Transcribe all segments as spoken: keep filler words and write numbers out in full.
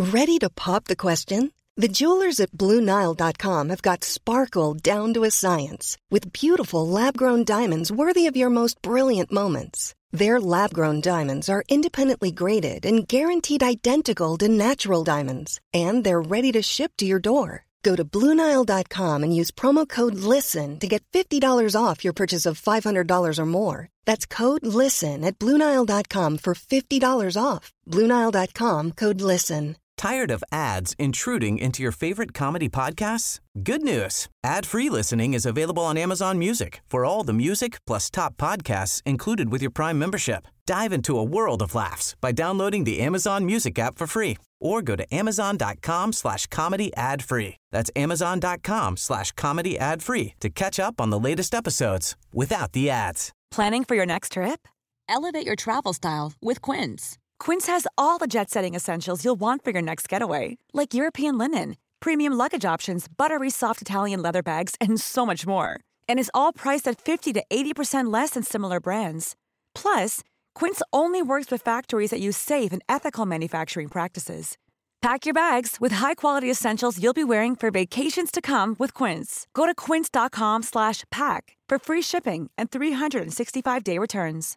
Ready to pop the question? The jewelers at Blue Nile dot com have got sparkle down to a science with beautiful lab-grown diamonds worthy of your most brilliant moments. Their lab-grown diamonds are independently graded and guaranteed identical to natural diamonds, and they're ready to ship to your door. Go to Blue Nile dot com and use promo code LISTEN to get fifty dollars off your purchase of five hundred dollars or more. That's code LISTEN at Blue Nile dot com for fifty dollars off. Blue Nile dot com, code LISTEN. Tired of ads intruding into your favorite comedy podcasts? Good news. Ad-free listening is available on Amazon Music for all the music plus top podcasts included with your Prime membership. Dive into a world of laughs by downloading the Amazon Music app for free or go to amazon.com slash comedy ad free. That's amazon.com slash comedy ad free to catch up on the latest episodes without the ads. Planning for your next trip? Elevate your travel style with Quince. Quince has all the jet-setting essentials you'll want for your next getaway, like European linen, premium luggage options, buttery soft Italian leather bags, and so much more. And is all priced at fifty to eighty percent less than similar brands. Plus, Quince only works with factories that use safe and ethical manufacturing practices. Pack your bags with high-quality essentials you'll be wearing for vacations to come with Quince. Go to quince.com slash pack for free shipping and three sixty-five day returns.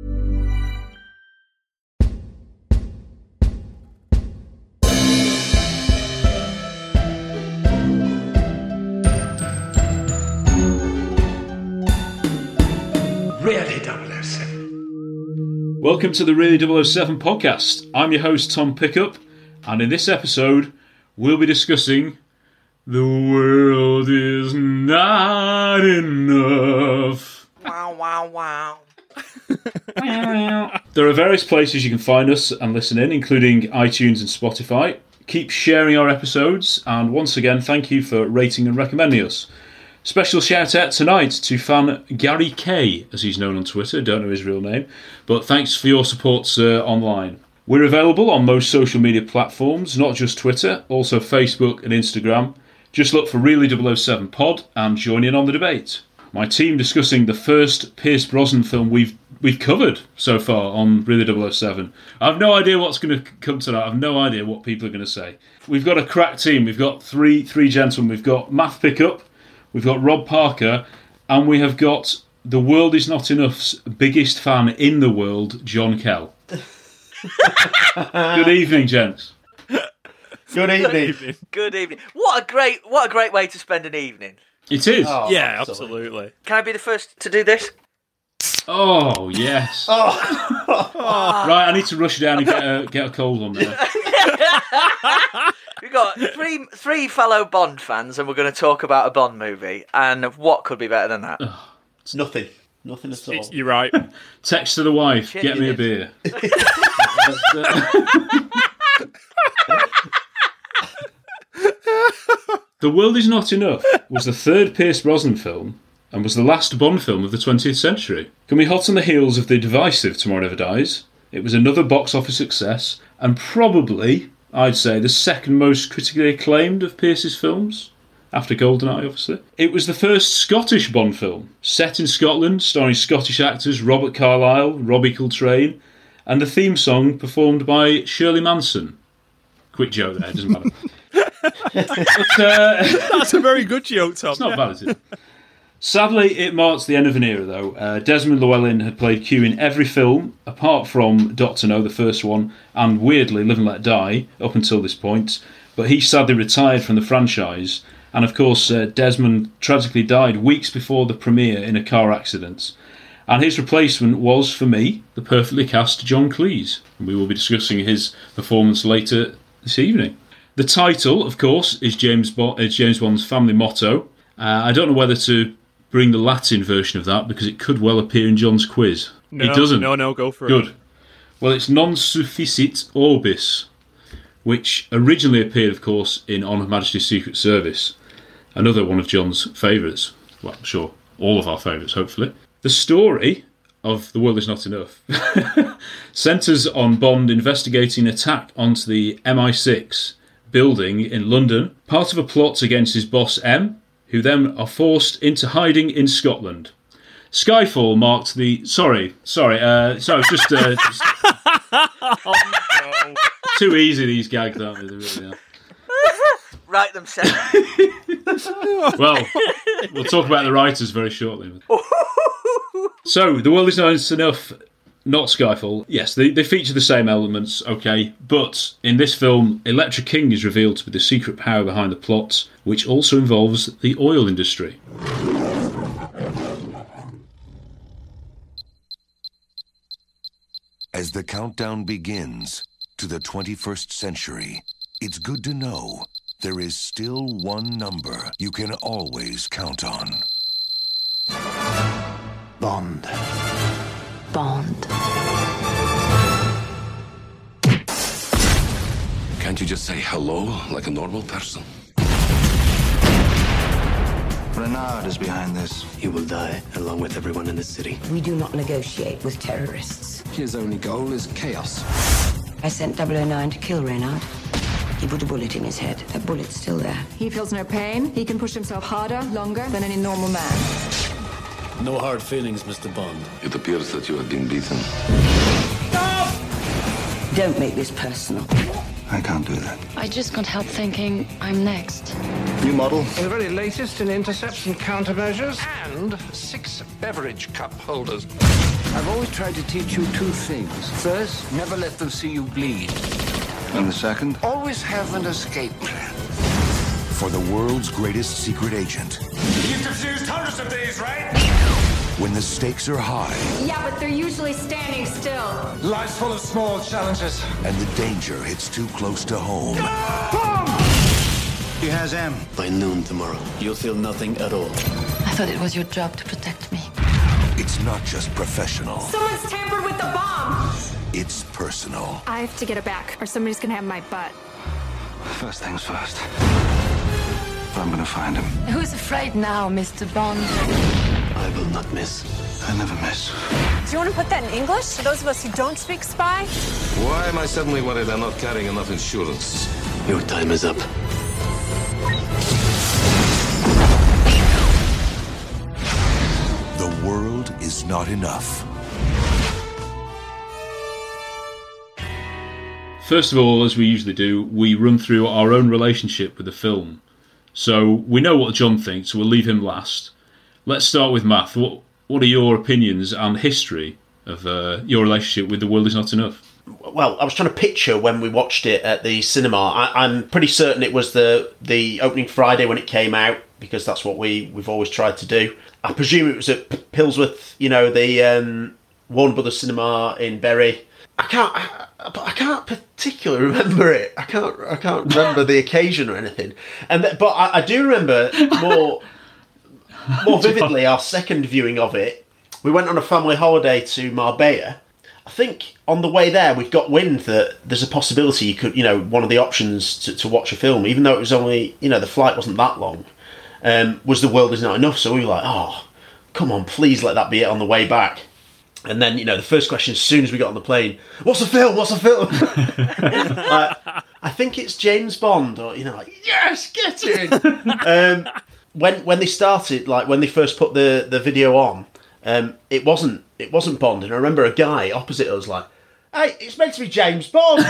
Really double oh seven. Welcome to the Really double oh seven podcast. I'm your host, Tom Pickup, and in this episode, we'll be discussing The World Is Not Enough. Wow, wow, wow. There are various places you can find us and listen in, including iTunes and Spotify. Keep sharing our episodes, and once again, thank you for rating and recommending us. Special shout out tonight to fan Gary K, as he's known on Twitter. Don't know his real name, but thanks for your support uh, online. We're available on most social media platforms, not just Twitter, also Facebook and Instagram. Just look for Really double oh seven Pod and join in on the debate. My team discussing the first Pierce Brosnan film we've we've covered so far on Really double oh seven. I have no idea what's going to come tonight. I have no idea what people are going to say. We've got a crack team. We've got three three gentlemen. We've got Math Pickup. We've got Rob Parker, and we have got The World Is Not Enough's biggest fan in the world, John Kell. Good evening, gents. Good evening. Good evening. What a great, what a great way to spend an evening. It is. Oh, Yeah, absolutely. absolutely. Can I be the first to do this? Oh, yes. Oh. Right, I need to rush down and get a, get a cold on there. We've got three three fellow Bond fans, and we're going to talk about a Bond movie. And what could be better than that? It's nothing. Nothing at all. It's- You're right. Text to the wife, Shit, get you me a did. beer. The World Is Not Enough was the third Pierce Brosnan film and was the last Bond film of the twentieth century. Coming hot on the heels of the divisive Tomorrow Never Dies, it was another box office success and probably, I'd say, the second most critically acclaimed of Pierce's films, after GoldenEye, obviously. It was the first Scottish Bond film, set in Scotland, starring Scottish actors Robert Carlyle, Robbie Coltrane, and the theme song performed by Shirley Manson. Quick joke there, doesn't matter. But, uh, That's a very good joke, Tom. it's not bad, is it? Sadly, it marks the end of an era, though. Uh, Desmond Llewellyn had played Q in every film, apart from Doctor No, the first one, and weirdly, Live and Let Die, up until this point. But he sadly retired from the franchise, and of course, uh, Desmond tragically died weeks before the premiere in a car accident. And his replacement was, for me, the perfectly cast John Cleese. And we will be discussing his performance later this evening. The title, of course, is James, Bo- is James Bond's family motto. Uh, I don't know whether to bring the Latin version of that, because it could well appear in John's quiz. No, It doesn't. No, no, go for Good. it. Well, it's non sufficit orbis, which originally appeared, of course, in On Her Majesty's Secret Service. Another one of John's favourites. Well, I'm sure all of our favourites, hopefully. The story of The World Is Not Enough centres on Bond investigating an attack onto the M I six building in London, part of a plot against his boss M, who then are forced into hiding in Scotland. Skyfall marked the... Sorry, sorry, uh, sorry, just... Uh, just Oh, no. Too easy, these gags, aren't they? They really are. Write them, Seth. Well, we'll talk about the writers very shortly. So, The World Is Not Enough, not Skyfall. Yes, they, they feature the same elements, okay, but in this film, Elektra King is revealed to be the secret power behind the plot, which also involves the oil industry. As the countdown begins to the twenty-first century, it's good to know there is still one number you can always count on. Bond. Bond. Can't you just say hello like a normal person? Renard is behind this. He will die along with everyone in the city. We do not negotiate with terrorists. His only goal is chaos. I sent double oh nine to kill Reynard. He put a bullet in his head. That bullet's still there. He feels no pain. He can push himself harder, longer than any normal man. No hard feelings, Mister Bond. It appears that you have been beaten. Don't make this personal. I can't do that. I just can't help thinking I'm next. New model? The very latest in intercepts and countermeasures, and six beverage cup holders. I've always tried to teach you two things. First, never let them see you bleed. And the second? Always have an escape plan. For the world's greatest secret agent. You've defused hundreds of these, right? When the stakes are high. Yeah, but they're usually standing still. Life's full of small challenges. And the danger hits too close to home. He has M. By noon tomorrow, you'll feel nothing at all. I thought it was your job to protect me. It's not just professional. Someone's tampered with the bomb! It's personal. I have to get it back, or somebody's gonna have my butt. First things first. I'm gonna find him. Who's afraid now, Mister Bond? I will not miss. I never miss. Do you want to put that in English for those of us who don't speak spy? Why am I suddenly worried I'm not carrying enough insurance? Your time is up. The world is not enough. First of all, as we usually do, we run through our own relationship with the film. So we know what John thinks, so we'll leave him last. Let's start with Matt. What what are your opinions and history of uh, your relationship with The World Is Not Enough? Well, I was trying to picture when we watched it at the cinema. I, I'm pretty certain it was the the opening Friday when it came out, because that's what we, we've always tried to do. I presume it was at Pillsworth, you know, the um, Warner Brothers Cinema in Bury. I can't, I, I can't particularly remember it. I can't, I can't remember the occasion or anything. And th- but I, I do remember more, more vividly our second viewing of it. We went on a family holiday to Marbella. I think on the way there we got wind that there's a possibility you could, you know, one of the options to, to watch a film, even though it was only, you know, the flight wasn't that long, um, was The World Is Not Enough. So we were like, oh, come on, please let that be it on the way back. And then, you know, the first question as soon as we got on the plane, what's the film? What's the film? uh, I think it's James Bond, or, you know, like, yes, get in. um, when when they started, like when they first put the, the video on, um, it wasn't it wasn't Bond. And I remember a guy opposite us like, hey, it's meant to be James Bond.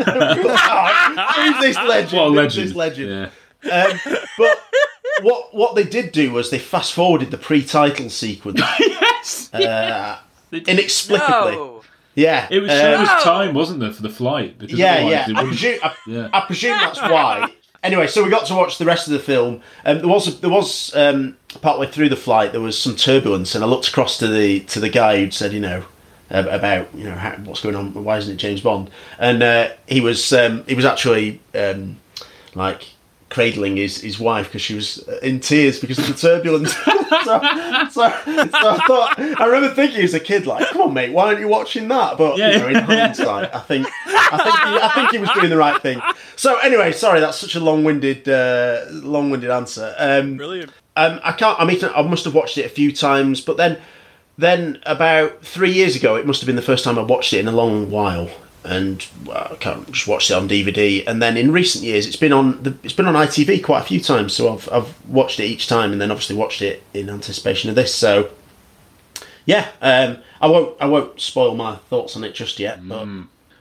oh, who's this legend? What a legend. Who's this legend? Yeah. Um, but what what they did do was they fast forwarded the pre-title sequence. Yes. Uh, inexplicably. No. Yeah. It was um, showing us time, wasn't there, for the flight? Because yeah, otherwise yeah. they I wouldn't- presume, I, yeah. I presume that's why. Anyway, so we got to watch the rest of the film. Um, there was there was um, partway through the flight there was some turbulence, and I looked across to the to the guy who'd said, you know, uh, about you know how, what's going on, why isn't it James Bond? And uh, he was um, he was actually um, like cradling his, his wife because she was in tears because of the turbulence. so, so, so I thought, I remember thinking as a kid, like, come on, mate, why aren't you watching that? But Yeah. you know, in hindsight, I think I think he, I think he was doing the right thing. So anyway, sorry, that's such a long-winded uh, long-winded answer. Um, Brilliant. Um, I can't. I mean, I must have watched it a few times, but then, then about three years ago, it must have been the first time I watched it in a long while. And well, I can't just watched it on D V D, and then in recent years it's been on the, it's been on I T V quite a few times. So I've I've watched it each time, and then obviously watched it in anticipation of this. So yeah, um, I won't I won't spoil my thoughts on it just yet. But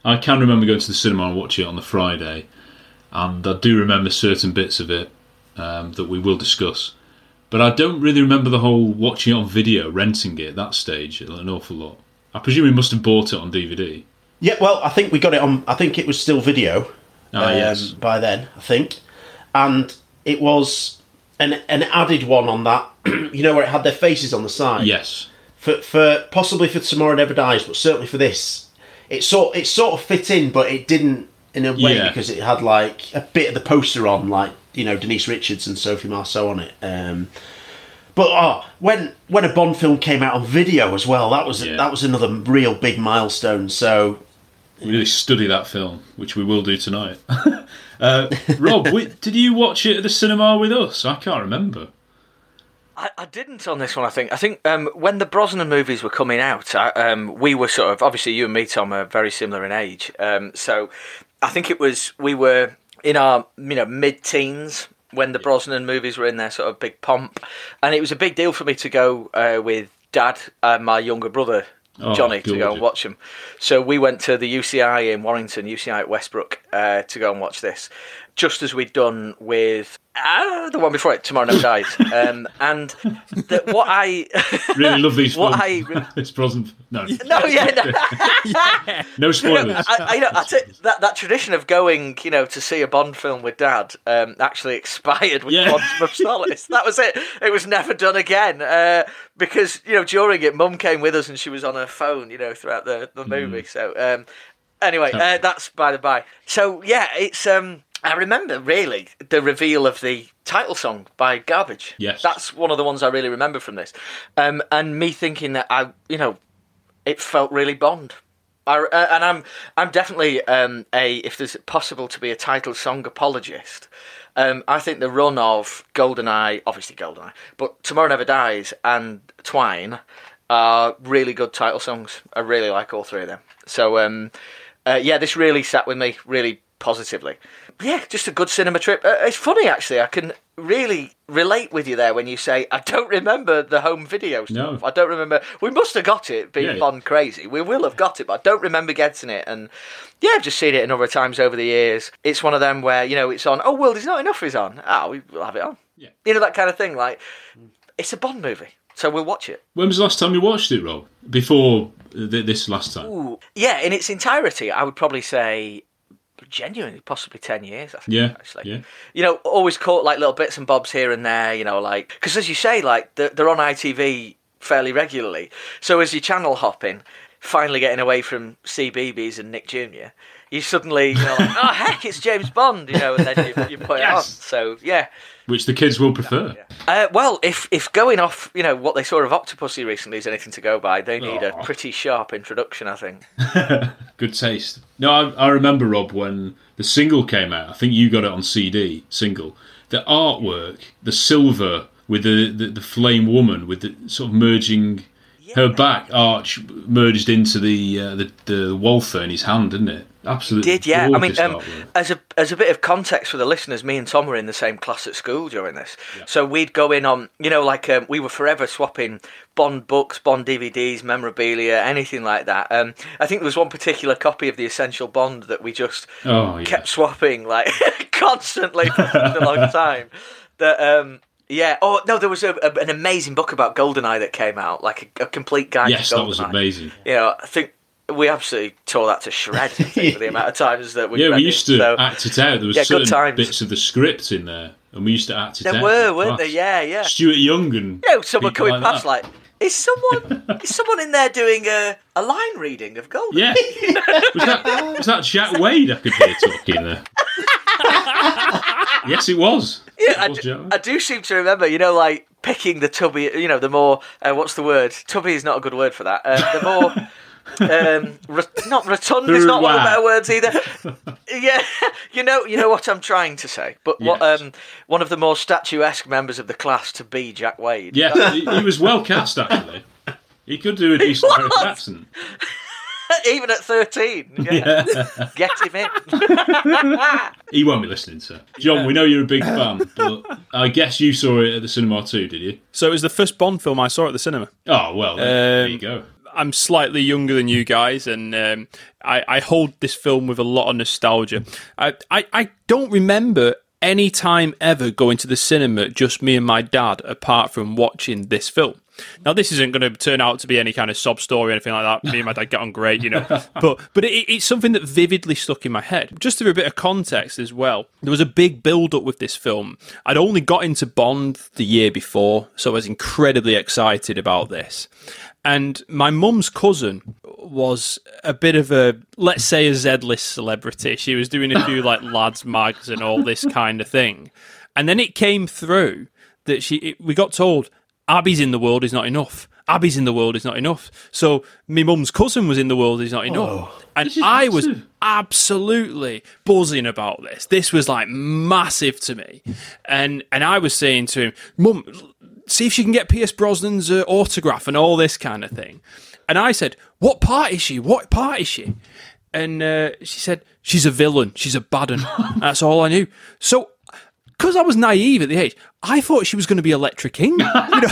I can remember going to the cinema and watching it on the Friday, and I do remember certain bits of it um, that we will discuss. But I don't really remember the whole watching it on video, renting it at that stage an awful lot. I presume we must have bought it on D V D. Yeah, well, I think we got it on. I think it was still video. Ah, um, yes. By then, I think, and it was an an added one on that. You know, where it had their faces on the side. Yes. For for possibly for Tomorrow Never Dies, but certainly for this, it sort it sort of fit in, but it didn't in a way Yeah. because it had like a bit of the poster on, like, you know, Denise Richards and Sophie Marceau on it. Um, but oh, when when a Bond film came out on video as well, that was Yeah. that was another real big milestone. So We really study that film, which we will do tonight. uh, Rob, we, did you watch it at the cinema with us? I can't remember. I, I didn't on this one, I think. I think um, when the Brosnan movies were coming out, I, um, we were sort of, obviously you and me, Tom, are very similar in age. Um, so I think it was, we were in our, you know, mid-teens when the Brosnan movies were in their sort of big pomp. And it was a big deal for me to go uh, with Dad and my younger brother, Oh, Johnny, to go gorgeous. and watch them. So we went to the U C I in Warrington, U C I at Westbrook, uh, to go and watch this, just as we'd done with uh, the one before it, Tomorrow Never Dies. Um, and the, what I Really love these what films. I It's Brosnan. No, no, yeah, no. no spoilers. I, I, you know, I t- that that tradition of going, you know, to see a Bond film with Dad um, actually expired with Yeah. Quantum of Solace. That was it. It was never done again uh, because, you know, during it, Mum came with us and she was on her phone, you know, throughout the the movie. So um, anyway, uh, that's by the by. So yeah, it's. Um, I remember really the reveal of the title song by Garbage. Yes. That's one of the ones I really remember from this, um, and me thinking that I, you know, it felt really Bond. I, uh, and I'm I'm definitely um, a, if there's possible to be a title song apologist. Um, I think the run of GoldenEye, obviously GoldenEye, but Tomorrow Never Dies and Twine are really good title songs. I really like all three of them. So um, uh, yeah, this really sat with me really positively. Yeah, just a good cinema trip. Uh, it's funny, actually. I can really relate with you there when you say, I don't remember the home video stuff. No. I don't remember. We must have got it, being Yeah. Bond crazy. We will have got it, but I don't remember getting it. And yeah, I've just seen it a number of times over the years. It's one of them where, you know, it's on, oh, World Is Not Enough is on. Oh, we- we'll have it on. Yeah. You know, that kind of thing. Like, it's a Bond movie, so we'll watch it. When was the last time you watched it, Rob? Before th- this last time? Ooh. Yeah, in its entirety, I would probably say genuinely possibly ten years, I think, Yeah, actually. yeah. You know, always caught like little bits and bobs here and there, you know, like, because as you say, like, they're, they're on I T V fairly regularly. So as you're channel hopping, finally getting away from C B B S and Nick Junior, you suddenly, you know, like, oh, heck, it's James Bond, you know, and then you, you put it on. Yes. So, yeah. Which the kids will prefer. Uh, well, if if going off, you know, what they saw of Octopussy recently is anything to go by, they need Aw. a pretty sharp introduction, I think. Good taste. No, I, I remember, Rob, when the single came out. I think you got it on C D, single. The artwork, the silver with the, the, the flame woman with the sort of merging her back arch merged into the uh, the the Walther in his hand, didn't it? Absolutely. Did, yeah. I mean, gorgeous um, artwork. as a as a bit of context for the listeners, me and Tom were in the same class at school during this. So we'd go in on, you know, like um, we were forever swapping Bond books, Bond D V Ds, memorabilia, anything like that. Um, I think there was one particular copy of The Essential Bond that we just Oh, yeah. kept swapping, like, constantly for such a long time. That, um, yeah. Oh, no, there was a, a, an amazing book about GoldenEye that came out, like a, a complete guide Yes, to GoldenEye. that was amazing. You know, I think we absolutely tore that to shreds, I think, for the amount of times that we Yeah, read we used it. to So, act it out. There was yeah, good certain times. bits of the script in there, and we used to act it There out. were, in weren't class. there? Yeah, yeah. Stuart Young and You know, someone people coming like past that. like, is someone is someone in there doing a, a line reading of Golden? Yeah. was, that, was that Jack Wade I could hear talking there? Yes, it was. Yeah, It I was do, Jack Wade. I do seem to remember, you know, like picking the tubby, you know, the more, uh, what's the word? Tubby is not a good word for that. Uh, the more, um, ro- not rotund is not one of the better words either. Yeah, you know, you know what I'm trying to say. But what, Yes. um, one of the more statuesque members of the class to be Jack Wade. Yeah, he, he was well cast, actually. He could do a decent was. American accent. Even at thirteen. Yeah. Yeah. Get him in. He won't be listening, sir. John, we know you're a big fan, but I guess you saw it at the cinema too, did you? So it was the first Bond film I saw at the cinema. Oh, well, there, there you Um, go. I'm slightly younger than you guys, and um, I, I hold this film with a lot of nostalgia. I, I, I don't remember any time ever going to the cinema, just me and my dad, apart from watching this film. Now, this isn't going to turn out to be any kind of sob story or anything like that. Me and my dad get on great, you know. But but it, it's something that vividly stuck in my head. Just for a bit of context as well, there was a big build-up with this film. I'd only got into Bond the year before, so I was incredibly excited about this. And my mum's cousin was a bit of a, let's say, a Z-list celebrity. She was doing a few like lads mags and all this kind of thing. And then it came through that she, it, we got told, Abby's in the world is not enough. Abby's in the world is not enough. So my mum's cousin was in the world is not enough. Oh, and I was absolutely buzzing about this. This was like massive to me. And and I was saying to him, Mum, see if she can get Pierce Brosnan's uh, autograph and all this kind of thing. And I said, what part is she? What part is she? And uh, she said, she's a villain. She's a bad one. That's all I knew. So, because I was naive at the age, I thought she was going to be Electra King. You know?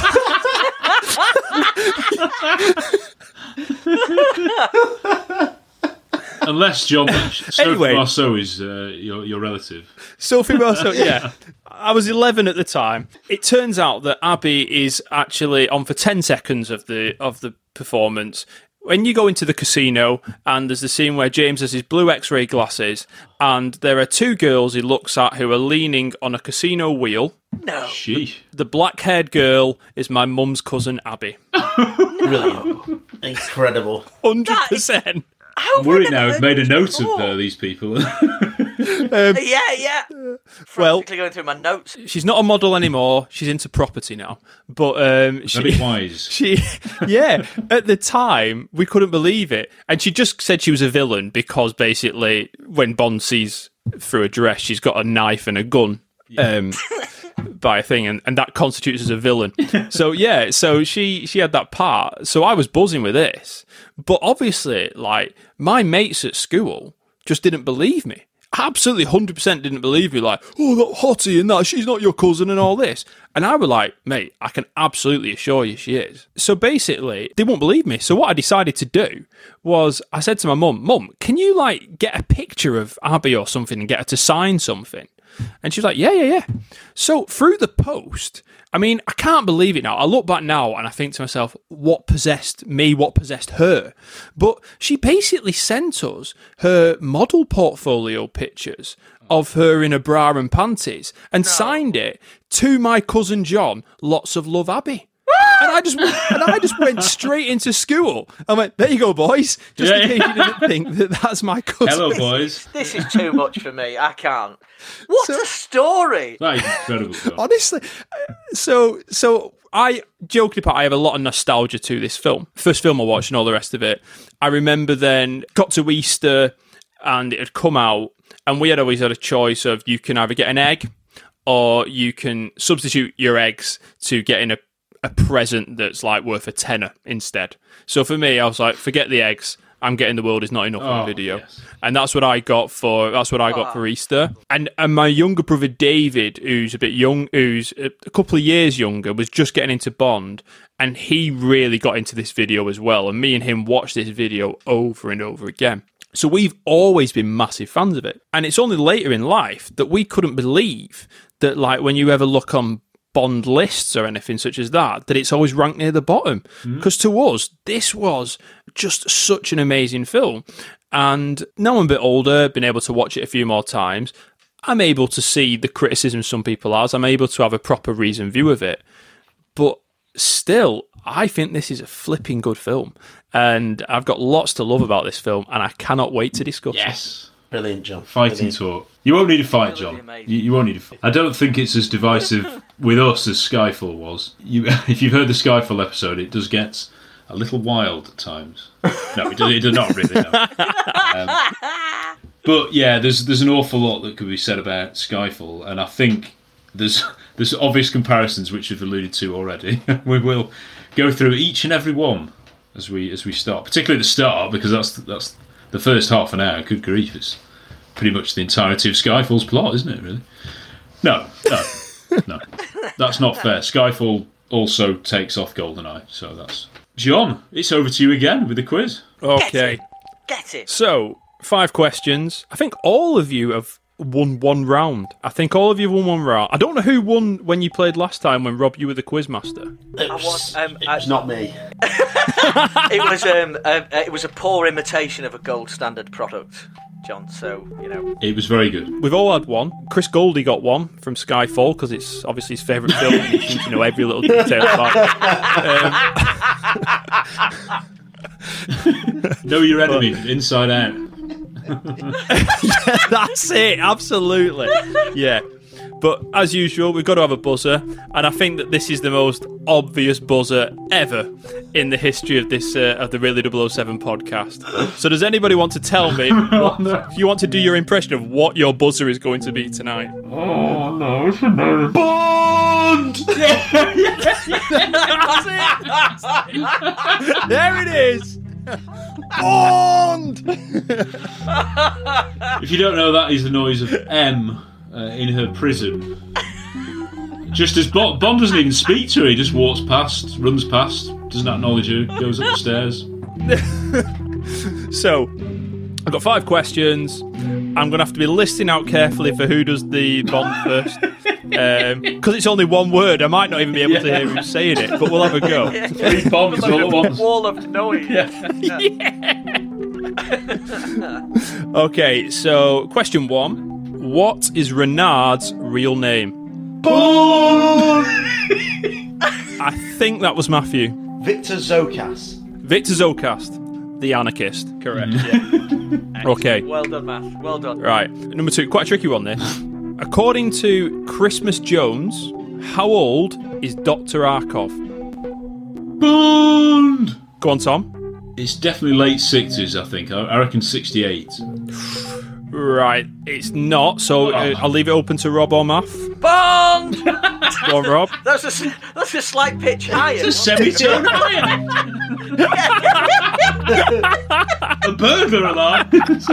Unless John, Sophie anyway, Marceau is uh, your your relative. Sophie Marceau, yeah. I was eleven at the time. It turns out that Abby is actually on for ten seconds of the of the performance. When you go into the casino, and there's the scene where James has his blue X-ray glasses, and there are two girls he looks at who are leaning on a casino wheel. No. Sheesh. The black-haired girl is my mum's cousin, Abby. Brilliant. Incredible. one hundred percent. I'm worried now. I've made a note of uh, these people. um, yeah, yeah. Well, going through my notes. She's not a model anymore. She's into property now. But um, she, very wise. She, yeah. At the time, we couldn't believe it, and she just said she was a villain because basically, when Bond sees through a dress, she's got a knife and a gun. Yeah. Um, by a thing, and, and that constitutes as a villain. So yeah, so she she had that part. So I was buzzing with this, but obviously, like, my mates at school just didn't believe me. Absolutely, one hundred percent didn't believe me. Like, oh, that hottie and that, she's not your cousin and all this. And I was like, mate, I can absolutely assure you she is. So basically, they won't believe me. So what I decided to do was, I said to my mum, Mum, can you like get a picture of Abby or something and get her to sign something? And she was like, yeah, yeah, yeah. So through the post, I mean, I can't believe it now. I look back now and I think to myself, what possessed me? What possessed her? But she basically sent us her model portfolio pictures of her in a bra and panties and no. signed it to my cousin John, lots of love, Abby. And I just and I just went straight into school. I went, there you go, boys. Just yeah, in case yeah. you didn't think that that's my cousin. Hello, boys. This is too much for me. I can't. What so, a story! That is incredible. Though. Honestly, so so I joked apart. I have a lot of nostalgia to this film. First film I watched and all the rest of it. I remember then got to Easter and it had come out, and we had always had a choice of you can either get an egg or you can substitute your eggs to getting a a present that's like worth a tenner instead. So for me, I was like, forget the eggs. I'm getting The World Is Not Enough oh, on video. Yes. And that's what I got for that's what I got oh. for Easter. And and my younger brother David, who's a bit young, who's a couple of years younger, was just getting into Bond, and he really got into this video as well. And me and him watched this video over and over again. So we've always been massive fans of it. And it's only later in life that we couldn't believe that, like, when you ever look on Bond lists or anything such as that, that it's always ranked near the bottom. Because mm. to us, this was just such an amazing film. And now I'm a bit older, been able to watch it a few more times, I'm able to see the criticism some people have. I'm able to have a proper reasoned view of it. But still, I think this is a flipping good film. And I've got lots to love about this film, and I cannot wait to discuss yes. it. Yes. Brilliant, John. Fighting Brilliant. talk. You won't need a fight, John. You, you won't need a fight. I don't think it's as divisive with us as Skyfall was. You, if you've heard the Skyfall episode, it does get a little wild at times. No, it does, it does not really. No. Um, but yeah, there's there's an awful lot that could be said about Skyfall, and I think there's there's obvious comparisons which you've alluded to already. We will go through each and every one as we as we start, particularly the start, because that's that's. The first half an hour, good grief, it's pretty much the entirety of Skyfall's plot, isn't it, really? No, no, no. That's not fair. Skyfall also takes off GoldenEye, so that's John, it's over to you again with the quiz. Okay. Get it. So, five questions. I think all of you have won one round. I think all of you won one round. I don't know who won when you played last time when, Rob, you were the quiz master. It was, I was, um, it was not me. It was um, uh, it was a poor imitation of a gold standard product, John, so, you know. It was very good. We've all had one. Chris Goldie got one from Skyfall because it's obviously his favourite film and he seems to know every little detail about it. Um, know your enemy inside out. That's it, absolutely. Yeah. But as usual, we've got to have a buzzer, and I think that this is the most obvious buzzer ever in the history of this uh, of the Really double oh seven podcast. So does anybody want to tell me, what, if you want to do your impression of what your buzzer is going to be tonight? Oh no, it's no. Bond! Yeah, yeah, that's it! There it is! Bond! If you don't know, that is the noise of M uh, in her prison. Just as Bond, Bond doesn't even speak to her, he just walks past, runs past, doesn't acknowledge her, goes up the stairs. So, I've got five questions. I'm going to have to be listing out carefully for who does the Bond first. Because um, it's only one word, I might not even be able yeah. to hear who's saying it, but we'll have a go. Yeah. Three Bonds all at once. Wall of noise. Yeah. Yeah. Okay, so question one. What is Renard's real name? Bond! I think that was Matthew. Victor Zocas. Victor Zocast, the anarchist. Correct, yeah. Okay. Well done, Matt. Well done. Right. Number two, quite a tricky one, this. According to Christmas Jones, how old is Doctor Arkov? Bond! Go on, Tom. It's definitely late sixties, I think. I, I reckon sixty-eight. Right, it's not, so uh, I'll leave it open to Rob or Math. Bond! Go on, Rob. That's a, that's a slight pitch higher. It's a semitone higher. A burglar alarm.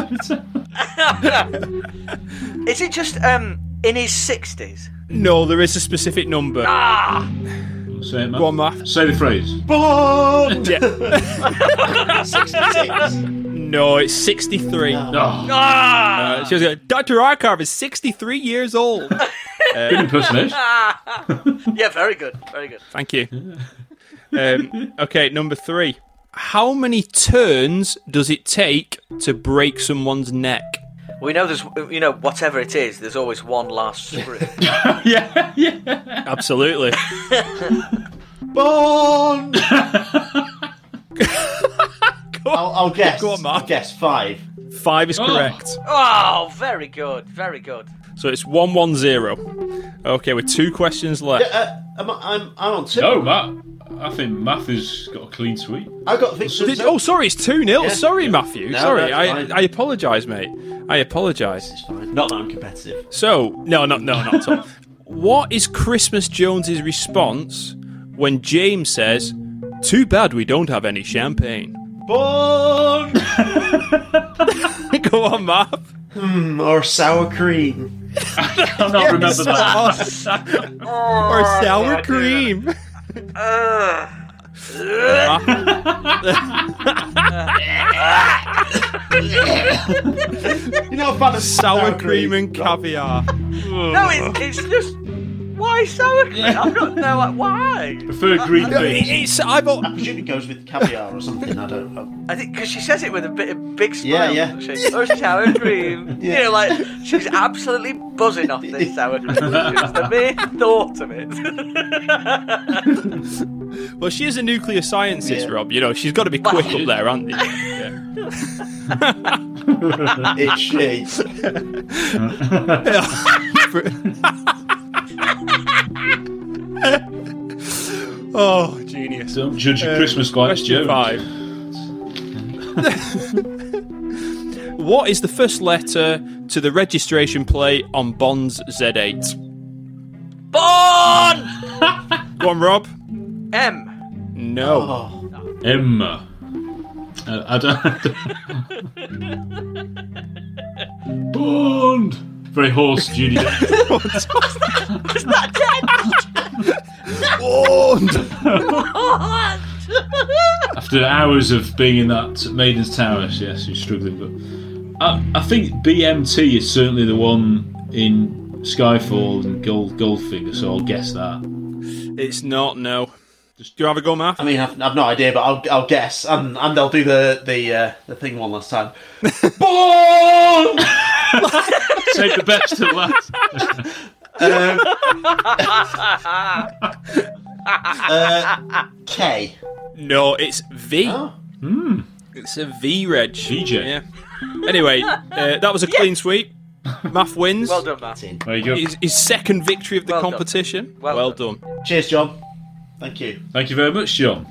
Is it just um in his sixties? No, there is a specific number. Ah! Say it, Matt. Go on, Math. Say the phrase. Bond! Yeah. sixty-six. No, it's sixty-three. Oh. Ah! Uh, she was like, Doctor Arkov is sixty-three years old. Uh, good impersonation. Yeah, very good. Very good. Thank you. Um, okay, number three. How many turns does it take to break someone's neck? We know there's, you know, whatever it is, there's always one last sprint. Yeah, yeah. Absolutely. Bond! I'll, I'll guess. Go on, Mark. I'll guess five. Five is Oh. correct. Oh, very good. Very good. So it's one one zero. Okay, with two questions left. Yeah, uh, I'm, I'm, I'm on two. No, Matt. I think Math has got a clean sweep. I got Victor. Did- oh, sorry, it's two nil. Yeah. Sorry, Matthew. No, sorry, no, I, it's fine. I apologise, mate. I apologise. It's fine. Not that I'm competitive. So, no, no, no, not at all. What is Christmas Jones's response when James says, "Too bad we don't have any champagne"? Bond! Go on, Matt. Hmm, or sour cream. I cannot remember that. Or sour cream. Uh, You know, fun of Sour cream and caviar. no, it, it's just... Why sour cream? I don't know, like, why? Prefer green No, beans. it's, I've, I presume it goes with caviar or something. I don't know. I think because she says it with a bit of big smile. Yeah, yeah. She, or sour cream. Yeah. You know, like, she's absolutely buzzing off this sour cream. Just the mere thought of it. well, she is a nuclear scientist, Yeah. Rob. You know, she's got to be quick up there, hasn't she? Yeah. It's she. Oh, genius. Don't judge your Um, Christmas by its Question Jones. five. What is the first letter to the registration plate on Bond's Z eight? Bond! Go on, Rob. M. No. Oh. Emma. Uh, I don't. Bond. Very hoarse, Judy. Was that Bond! Bond? After hours of being in that Maiden's Tower, yes, you're struggling. But I, I think B M T is certainly the one in Skyfall and Gold Goldfinger, so I'll guess that. It's not, no. Just, do you have a go, Matt? I mean, I've, I've no idea, but I'll I'll guess, and and they'll do the the uh, the thing one last time. Bond! Save the best to last. um, uh, K. No, it's V. Oh. Mm. It's a V, Reg. V J. Yeah. Anyway, uh, that was a clean sweep. Math wins. Well done, Matt. There you go. His, his second victory of the Well done. competition. Well Well, done. done. Cheers, John. Thank you. Thank you very much, John.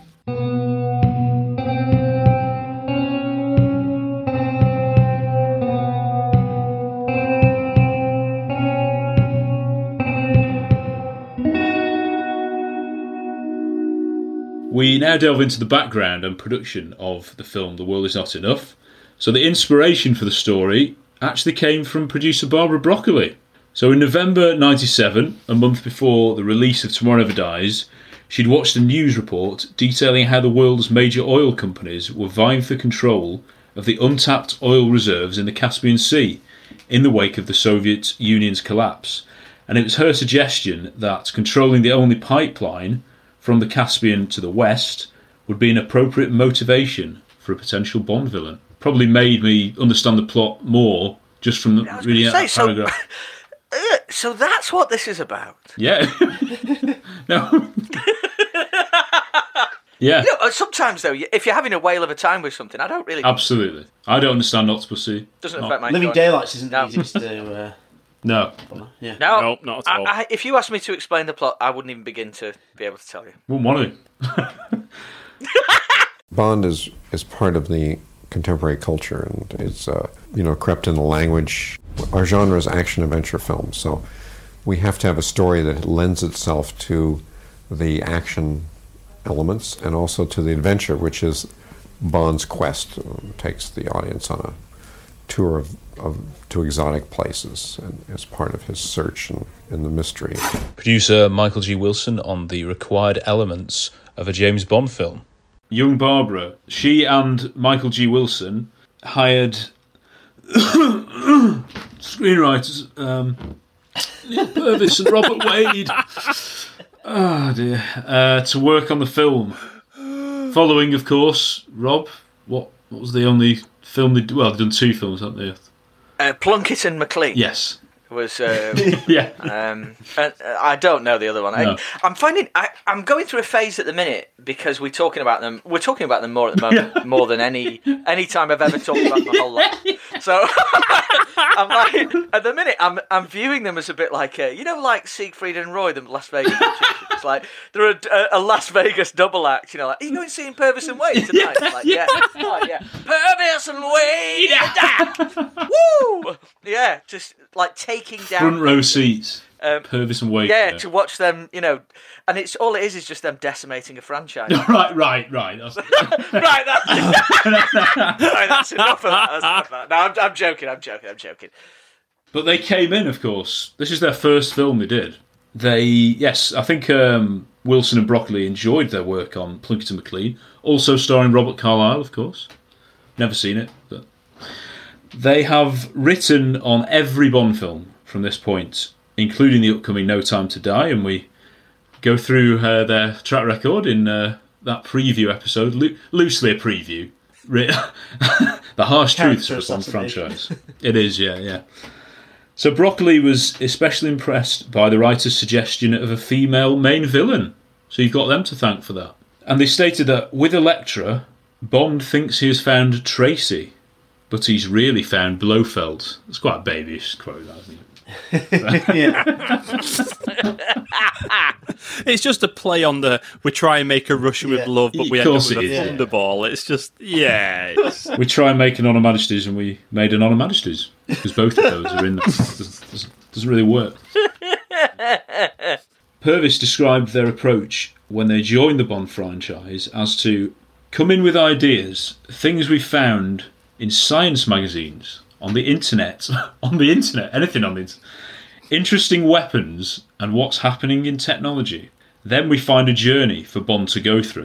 We now delve into the background and production of the film The World Is Not Enough. So the inspiration for the story actually came from producer Barbara Broccoli. So in November ninety-seven, a month before the release of Tomorrow Never Dies, she'd watched a news report detailing how the world's major oil companies were vying for control of the untapped oil reserves in the Caspian Sea in the wake of the Soviet Union's collapse. And it was her suggestion that controlling the only pipeline from the Caspian to the west would be an appropriate motivation for a potential Bond villain. Probably made me understand the plot more just from the, reading out that so, paragraph. Uh, so that's what this is about. Yeah. No. Yeah. You know, sometimes, though, if you're having a whale of a time with something, I don't really... Absolutely. I don't understand Octopussy. Doesn't Not. affect my Living choice. Daylights isn't No. the easiest to... Uh, No. yeah. No, No, not at all. I, I, if you asked me to explain the plot, I wouldn't even begin to be able to tell you. Wouldn't want to. Bond is, is part of the contemporary culture and it's, uh, you know, crept in the language. Our genre is action-adventure films, so we have to have a story that lends itself to the action elements and also to the adventure, which is Bond's quest. It takes the audience on a tour of, of to exotic places and as part of his search and, and the mystery. Producer Michael G. Wilson on the required elements of a James Bond film. Young Barbara, she and Michael G. Wilson hired screenwriters, um, Neil Purvis and Robert Wade, oh dear, uh, to work on the film. Following, of course, Rob, what what was the only film they well they've done two films, haven't they? Uh, Plunkett and McLean. Yes. Was um, yeah. Um, and, uh, I don't know the other one. No. I, I'm finding I, I'm going through a phase at the minute because we're talking about them. We're talking about them more at the moment, more than any any time I've ever talked about my whole life. So I'm like, at the minute, I'm I'm viewing them as a bit like a, you know, like Siegfried and Roy, the Las Vegas. It's like they're a, a Las Vegas double act. You know, like, are you going to see Purvis and Wade tonight? I'm like, yeah, oh, yeah, Purvis and Wade. Yeah. Woo! Yeah, just like taking down Front row seats. Um, Purvis and Wade. Yeah, to watch them, you know, and it's all it is is just them decimating a franchise. right, right, right. That's... right, that's, right, that's enough of that. That's enough of that. No, I'm, I'm joking. I'm joking. I'm joking. But they came in, of course. This is their first film they did. They, yes, I think um, Wilson and Broccoli enjoyed their work on Plunkett and McLean, also starring Robert Carlyle, of course. Never seen it, but they have written on every Bond film from this point, including the upcoming No Time to Die, and we go through uh, their track record in uh, that preview episode, lo- loosely a preview. The harsh truths of the Bond franchise. It is, yeah, yeah. So Broccoli was especially impressed by the writer's suggestion of a female main villain. So you've got them to thank for that. And they stated that with Elektra, Bond thinks he has found Tracy, but he's really found Blofeld. It's quite a babyish quote, that, isn't it? It's just a play on the we try and make a Russian with Yeah. love, but we Of end up course with a it is, yeah. thunderball. It's just, yeah. It's... We try and make an onomatistes and we made an onomatistes because both of those are in there. It doesn't, doesn't, doesn't really work. Purvis described their approach when they joined the Bond franchise as to come in with ideas, things we found in science magazines, on the internet, on the internet, anything on the internet, interesting weapons and what's happening in technology. Then we find a journey for Bond to go through.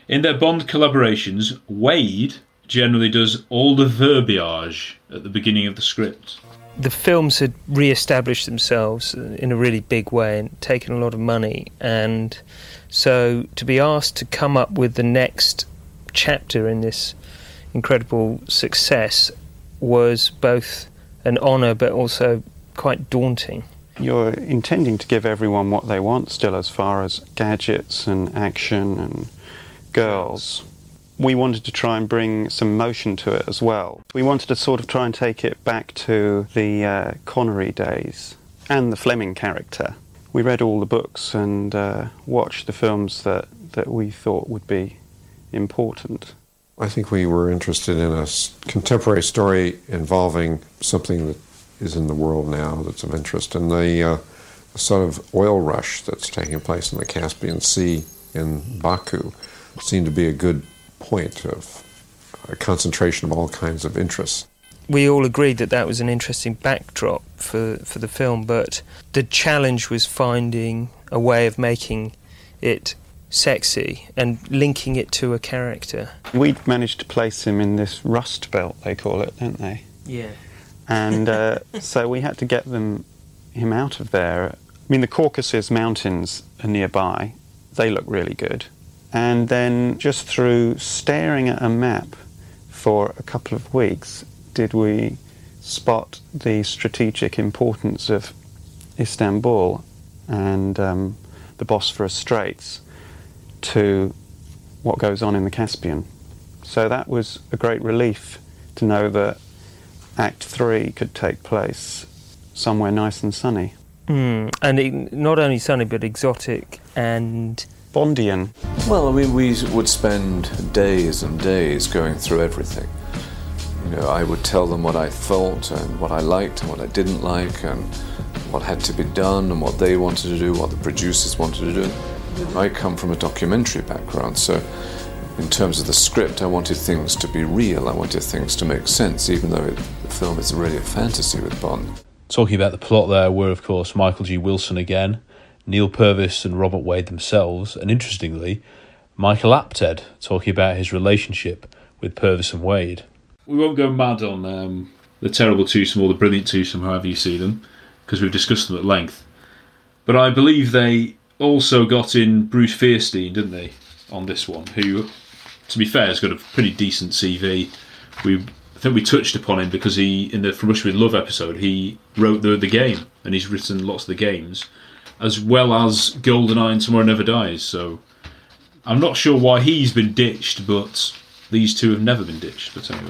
In their Bond collaborations, Wade generally does all the verbiage at the beginning of the script. The films had re-established themselves in a really big way and taken a lot of money, and so to be asked to come up with the next chapter in this incredible success was both an honour but also quite daunting. You're intending to give everyone what they want still, as far as gadgets and action and girls. We wanted to try and bring some motion to it as well. We wanted to sort of try and take it back to the uh, Connery days and the Fleming character. We read all the books and uh, watched the films that, that we thought would be important. I think we were interested in a contemporary story involving something that is in the world now that's of interest, and the uh, sort of oil rush that's taking place in the Caspian Sea in Baku seemed to be a good point of a concentration of all kinds of interests. We all agreed that that was an interesting backdrop for, for the film, but the challenge was finding a way of making it sexy and linking it to a character. We'd managed to place him in this rust belt, they call it, don't they? Yeah. And uh, so we had to get them him out of there. I mean, the Caucasus Mountains are nearby. They look really good. And then just through staring at a map for a couple of weeks did we spot the strategic importance of Istanbul and um, the Bosphorus Straits to what goes on in the Caspian. So that was a great relief to know that Act Three could take place somewhere nice and sunny. Mm, and it, not only sunny, but exotic and Bondian. Well, I mean, we would spend days and days going through everything. You know, I would tell them what I thought and what I liked and what I didn't like and what had to be done and what they wanted to do, what the producers wanted to do. I come from a documentary background, so in terms of the script, I wanted things to be real. I wanted things to make sense, even though it, the film is really a fantasy with Bond. Talking about the plot there were, of course, Michael G. Wilson again, Neil Purvis and Robert Wade themselves, and interestingly, Michael Apted talking about his relationship with Purvis and Wade. We won't go mad on um, the terrible twosome or the brilliant twosome, however you see them, because we've discussed them at length. But I believe they also got in Bruce Fierstein, didn't they, on this one, who, to be fair, has got a pretty decent C V. We I think we touched upon him because he, in the From Russia With Love episode, he wrote the, the game, and he's written lots of the games, as well as GoldenEye and Tomorrow Never Dies, so I'm not sure why he's been ditched, but these two have never been ditched, but anyway.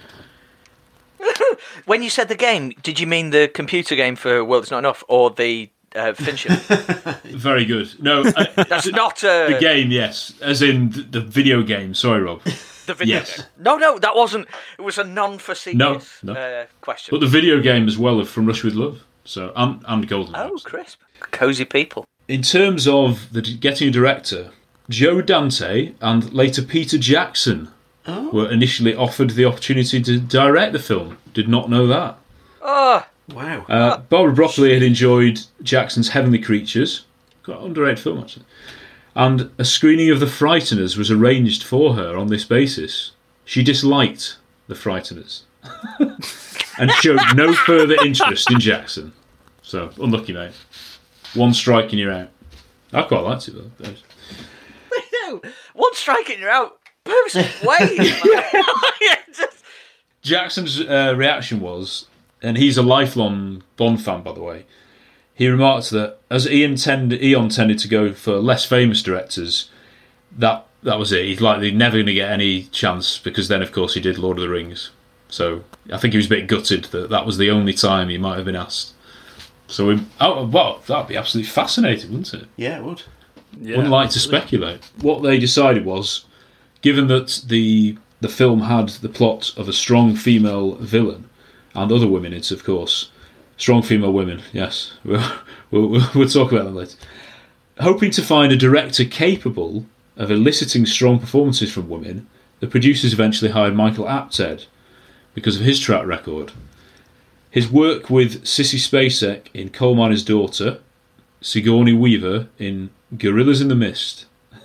When you said the game, did you mean the computer game for World Is Not Enough, or the uh, Fincher? Very good. No, uh, that's not uh... the game. Yes, as in the, the video game. Sorry, Rob. The video yes. game. No, no, that wasn't. It was a non-facetious no, no. Uh, question. But the video game as well of From Russia With Love. So and and GoldenEye. Oh, crisp, cozy people. In terms of the getting a director, Joe Dante and later Peter Jackson oh. were initially offered the opportunity to direct the film. Did not know that. Oh, wow. Uh, Barbara Broccoli had enjoyed Jackson's Heavenly Creatures, quite an underrated film actually, and a screening of The Frighteners was arranged for her on this basis. She disliked The Frighteners and showed no further interest in Jackson. So, unlucky, mate. One strike and you're out. I quite liked it though. No, one strike and you're out. Purvis Wade. Just... Jackson's uh, reaction was, and he's a lifelong Bond fan, by the way, he remarked that as Eon, tend, Eon tended to go for less famous directors, that that was it. He's likely never going to get any chance, because then, of course, he did Lord of the Rings. So I think he was a bit gutted that that was the only time he might have been asked. So, we, oh, well, that'd be absolutely fascinating, wouldn't it? Yeah, it would. Yeah, Wouldn't like absolutely. to speculate. What they decided was, given that the the film had the plot of a strong female villain, and other women in it, of course, strong female women, yes, we'll, we'll, we'll talk about that later. Hoping to find a director capable of eliciting strong performances from women, the producers eventually hired Michael Apted because of his track record. His work with Sissy Spacek in Coal Miner's Daughter, Sigourney Weaver in Gorillas in the Mist,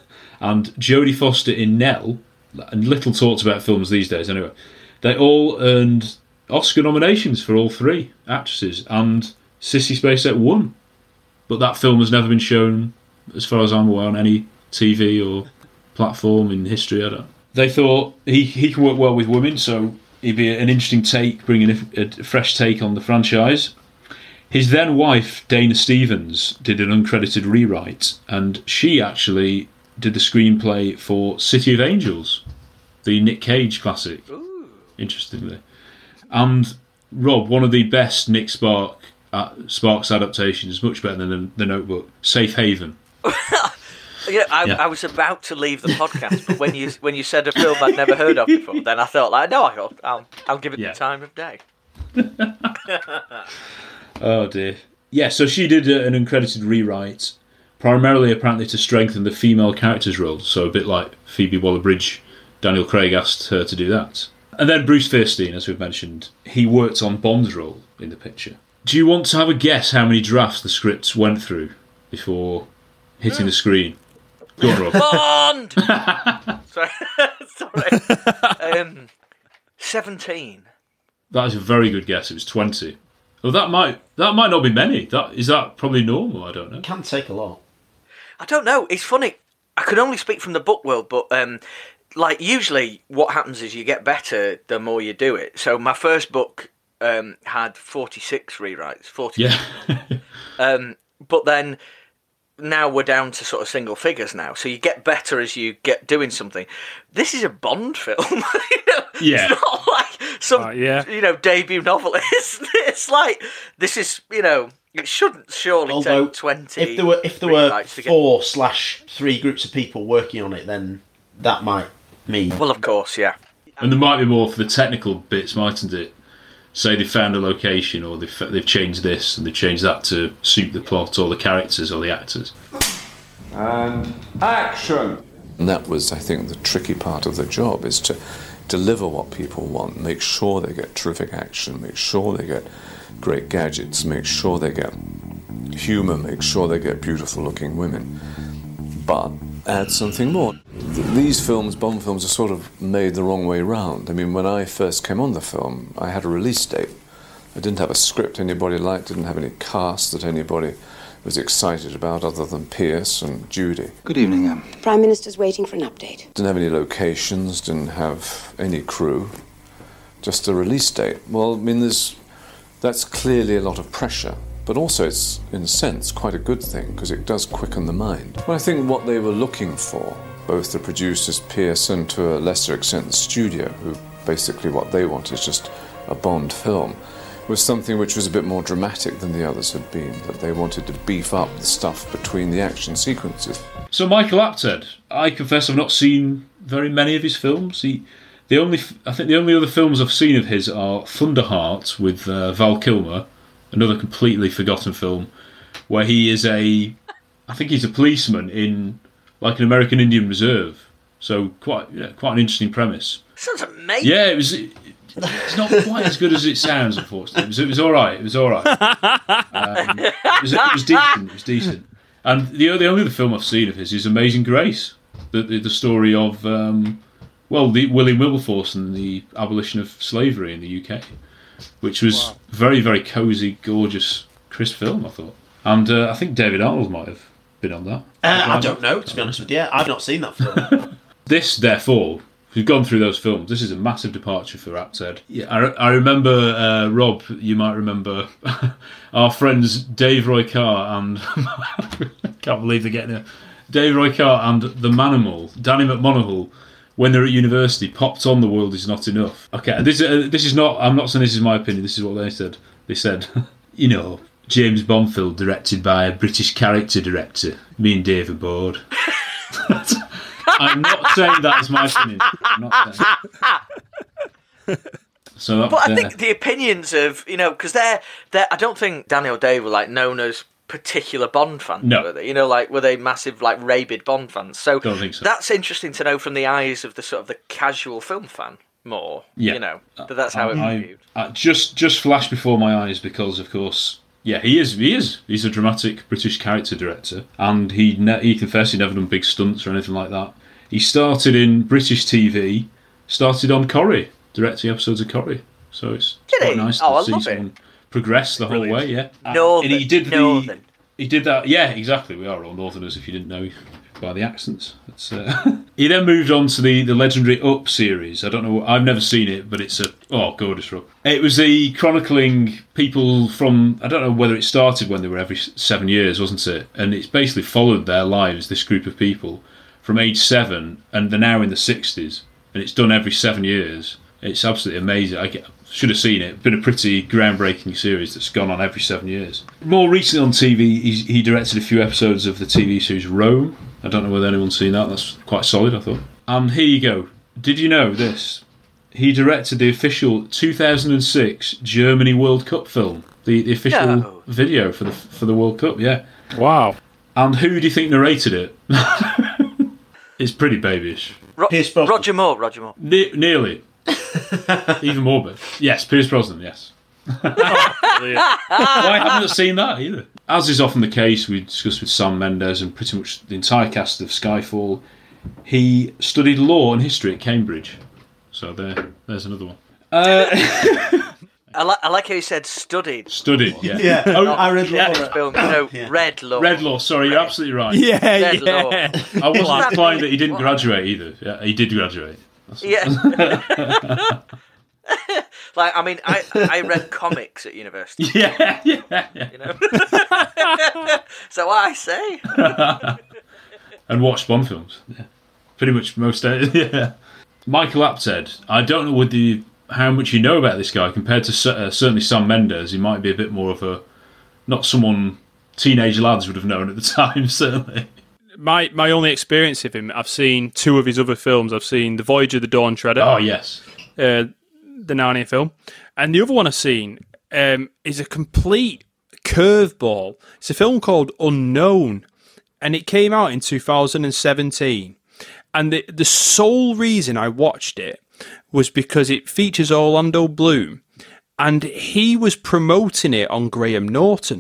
and Jodie Foster in Nell, and little talked about films these days anyway, they all earned Oscar nominations for all three actresses, and Sissy Spacek won. But that film has never been shown, as far as I'm aware, on any T V or platform in history. I don't. They thought he, he can work well with women, so he'd be an interesting take, bringing a, a fresh take on the franchise. His then wife, Dana Stevens, did an uncredited rewrite, and she actually did the screenplay for City of Angels, the Nick Cage classic. Ooh. Interestingly. And Rob, one of the best Nick Spark, uh, Sparks adaptations, much better than the, the Notebook, Safe Haven. You know, I, Yeah. I was about to leave the podcast, but when you when you said a film I'd never heard of before, then I thought, like, no, I'll I'll, I'll give it Yeah. the time of day. Oh dear. Yeah, so she did uh, an uncredited rewrite, primarily apparently to strengthen the female characters' role. So a bit like Phoebe Waller-Bridge, Daniel Craig asked her to do that. And then Bruce Fierstein, as we've mentioned, he worked on Bond's role in the picture. Do you want to have a guess how many drafts the scripts went through before hitting the screen? Go on, Rob. Bond! Sorry. Sorry. Um, seventeen. That is a very good guess. It was twenty. Well, that might that might not be many. That is that probably normal? I don't know. It can take a lot. I don't know. It's funny. I can only speak from the book world, but um, like usually what happens is you get better the more you do it. So my first book um, had forty-six rewrites. forty. Yeah. um, but then now we're down to sort of single figures now. So you get better as you get doing something. This is a Bond film. You know? Yeah. It's not like some Uh, yeah. you know debut novel. It's, it's like this is you know it shouldn't surely Although, take twenty. if there were if there were rewrites to get- four slash three groups of people working on it, then that might mean. Well, of course, yeah. And there might be more for the technical bits, mightn't it? Say they found a location, or they've, they've changed this and they've changed that to suit the plot or the characters or the actors. And action! And that was, I think, the tricky part of the job, is to deliver what people want, make sure they get terrific action, make sure they get great gadgets, make sure they get humour, make sure they get beautiful-looking women, but add something more. Th- These films, Bond films, are sort of made the wrong way round. I mean, when I first came on the film, I had a release date. I didn't have a script anybody liked, didn't have any cast that anybody was excited about other than Pierce and Judy. Good evening, Em. Prime Minister's waiting for an update. Didn't have any locations, didn't have any crew, just a release date. Well, I mean, there's, that's clearly a lot of pressure, but also it's, in a sense, quite a good thing, because it does quicken the mind. Well, I think what they were looking for, both the producers, Pierce, and to a lesser extent the studio, who basically what they want is just a Bond film, was something which was a bit more dramatic than the others had been, that they wanted to beef up the stuff between the action sequences. So Michael Apted, I confess I've not seen very many of his films. He, the only, I think the only other films I've seen of his are Thunderheart with uh, Val Kilmer, another completely forgotten film, where he is a, I think he's a policeman in like an American Indian Reserve. So quite, yeah, quite an interesting premise. Sounds amazing. Yeah, it was. It, it's not quite as good as it sounds, unfortunately. It was, it was all right. It was all right. Um, it, was, it was decent. It was decent. And the the only other film I've seen of his is Amazing Grace, the the, the story of um, well, the William Wilberforce and the abolition of slavery in the U K, which was wow. very very cosy, gorgeous, crisp film, I thought. And uh, I think David Arnold might have been on that. Uh, I don't know, to be honest with you. I've not seen that film. This, therefore, we've gone through those films. This is a massive departure for Apted. Yeah, I, I remember, uh, Rob, you might remember, our friends Dave Roy Carr and... I can't believe they're getting it. Dave Roy Carr and the Manimal, Danny McMonagle, when they're at university, popped on The World Is Not Enough. Okay, this, uh, this is not... I'm not saying this is my opinion. This is what they said. They said, you know, James Bond film directed by a British character director. Me and Dave are bored. I'm not saying that is my opinion. I'm not saying. So that, but I uh, think the opinions of, you know, because they're, they're, I don't think Danny or Dave were like known as particular Bond fans, no. were they? You know, like, were they massive, like, rabid Bond fans? So, don't think so. That's interesting to know from the eyes of the sort of the casual film fan more, yeah. you know, but that's how I, it was I, viewed. I just, just flashed before my eyes because, of course, Yeah, he is. He is. He's a dramatic British character director, and he ne- he confessed he never done big stunts or anything like that. He started in British T V, started on Corrie, directing episodes of Corrie. So it's, it's quite nice Oh, I to see love someone it. progress the Brilliant. whole way. Yeah, Northern, and he did the Northern. he did that. Yeah, exactly. We are all Northerners, if you didn't know by the accents. It's, uh, he then moved on to the, the legendary Up series. I don't know. I've never seen it, but it's a oh gorgeous Up. It was the chronicling people from, I don't know whether it started when they were every seven years, wasn't it? And it's basically followed their lives. This group of people from age seven, and they're now in the sixties, and it's done every seven years. It's absolutely amazing. I get, should have seen it. It's been a pretty groundbreaking series that's gone on every seven years. More recently on T V, he's, he directed a few episodes of the T V series Rome. I don't know whether anyone's seen that. That's quite solid, I thought. And here you go. Did you know this? He directed the official two thousand six Germany World Cup film. The, the official No. video for the for the World Cup, yeah. Wow. And who do you think narrated it? It's pretty babyish. Ro- Roger Moore, Roger Moore. Ne- nearly. Even more, but yes, Pierce Brosnan, yes. Why haven't I seen that either? As is often the case, we discussed with Sam Mendes and pretty much the entire cast of Skyfall, he studied law and history at Cambridge. So there, there's another one. Uh, I, li- I like how you said studied. studied, yeah. Yeah, Oh, I read law. Next film, no, Yeah. read law. Red Law, sorry, you're absolutely right. Yeah, Red yeah. Law. I wasn't What? implying that he didn't graduate either. Yeah, he did graduate. That's Yeah. Like, I mean, I I read comics at university. Yeah, yeah, yeah. You know. So I say. And watched Bond films. Yeah. Pretty much most days. Yeah. Michael Apted. I don't know what the how much you know about this guy compared to uh, certainly Sam Mendes. He might be a bit more of a not someone teenage lads would have known at the time. Certainly. My my only experience of him, I've seen two of his other films. I've seen The Voyage of the Dawn Treader. Oh yes. Uh, the Narnia film, and the other one I've seen um, is a complete curveball. It's a film called Unknown, and it came out in two thousand seventeen. And the the sole reason I watched it was because it features Orlando Bloom, and he was promoting it on Graham Norton.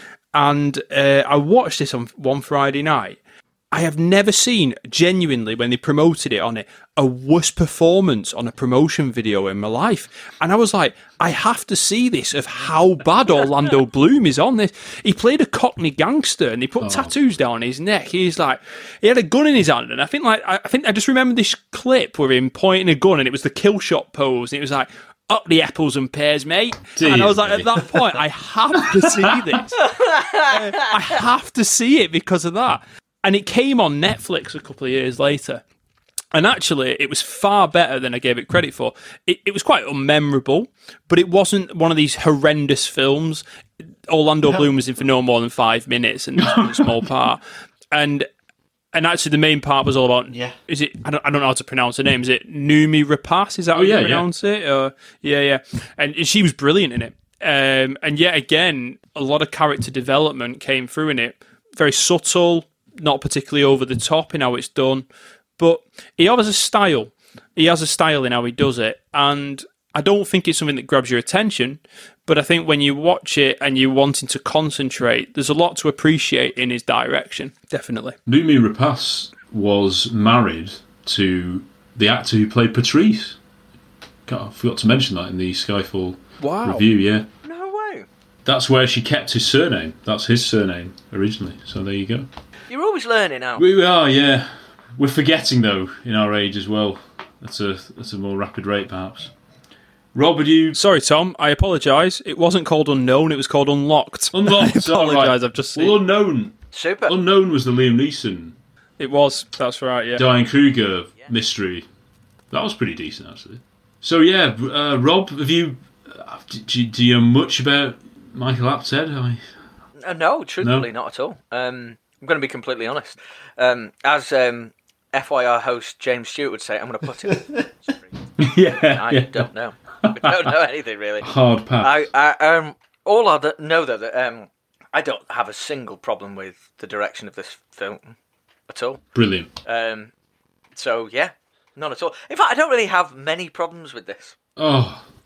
And uh, I watched this on one Friday night. I have never seen, genuinely, when they promoted it on it, a worse performance on a promotion video in my life. And I was like, I have to see this of how bad Orlando Bloom is on this. He played a Cockney gangster and he put oh. tattoos down his neck. He's like, he had a gun in his hand. And I think like, I think I just remember this clip with him pointing a gun and it was the kill shot pose. And it was like, up the apples and pears, mate. Dear and I was like, at that point, I have to see this. uh, I have to see it because of that. And it came on Netflix a couple of years later. And actually, it was far better than I gave it credit for. It, it was quite unmemorable, but it wasn't one of these horrendous films. Orlando no. Bloom was in for no more than five minutes and a small part. And and actually, the main part was all about, yeah. is it, I don't, I don't know how to pronounce her name, is it Noomi Rapace? Is that how oh, you yeah, pronounce yeah. it? Or, yeah, yeah. And she was brilliant in it. Um, and yet again, a lot of character development came through in it. Very subtle, not particularly over the top in how it's done, but he has a style. He has a style in how he does it, and I don't think it's something that grabs your attention, but I think when you watch it and you're wanting to concentrate, there's a lot to appreciate in his direction, definitely. Noomi Rapace was married to the actor who played Patrice. God, I forgot to mention that in the Skyfall wow. review, yeah. No way. That's where she kept his surname. That's his surname originally, so there you go. You're always learning now. We are, yeah. We're forgetting, though, in our age as well. That's a that's a more rapid rate, perhaps. Rob, would you... Sorry, Tom, I apologise. It wasn't called Unknown, it was called Unlocked. Unlocked, I apologise, right. I've just seen... Well, Unknown. Super. Unknown was the Liam Neeson. It was, that's right, yeah. Diane Kruger yeah. mystery. That was pretty decent, actually. So, yeah, uh, Rob, have you... Uh, do, do you know much about Michael Apted? I... Uh, no, truthfully, no? not at all. Um... I'm going to be completely honest. Um, as um, F Y R host James Stewart would say, I'm going to put it. yeah, I yeah. don't know. I don't know anything really. Hard pass. I, I um, all I know though that um, I don't have a single problem with the direction of this film at all. Brilliant. Um, so yeah, none at all. In fact, I don't really have many problems with this. Oh,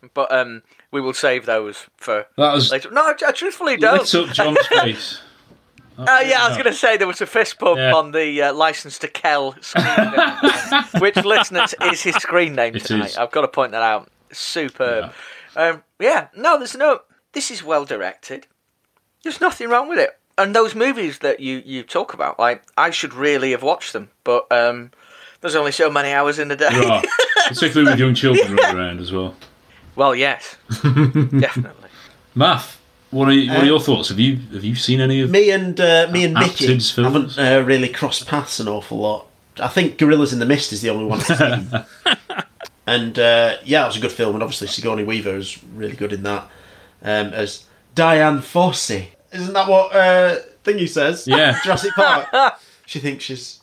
But um, we will save those for That was- later. No, I, I truthfully don't. Lit up John's face. Uh, yeah, I was going to say there was a fist pump Yeah. on the uh, License to Kill screen name, which, listeners, is his screen name It tonight. is. I've got to point that out. Superb. Yeah. Um, yeah, no, there's no... This is well directed. There's nothing wrong with it. And those movies that you, you talk about, like, I should really have watched them, but um, there's only so many hours in the day. There are, particularly with young children running around as well. Well, yes, definitely. Math, what are, you, what are your thoughts? Have you have you seen any of Me and uh, me and Mickey Aptid's films? haven't uh, really crossed paths an awful lot. I think Gorillas in the Mist is the only one I've seen. And uh, yeah, it was a good film, and obviously Sigourney Weaver is really good in that um, as Diane Fossey. Isn't that what uh, Thingy says? Yeah. Jurassic Park. She thinks she's...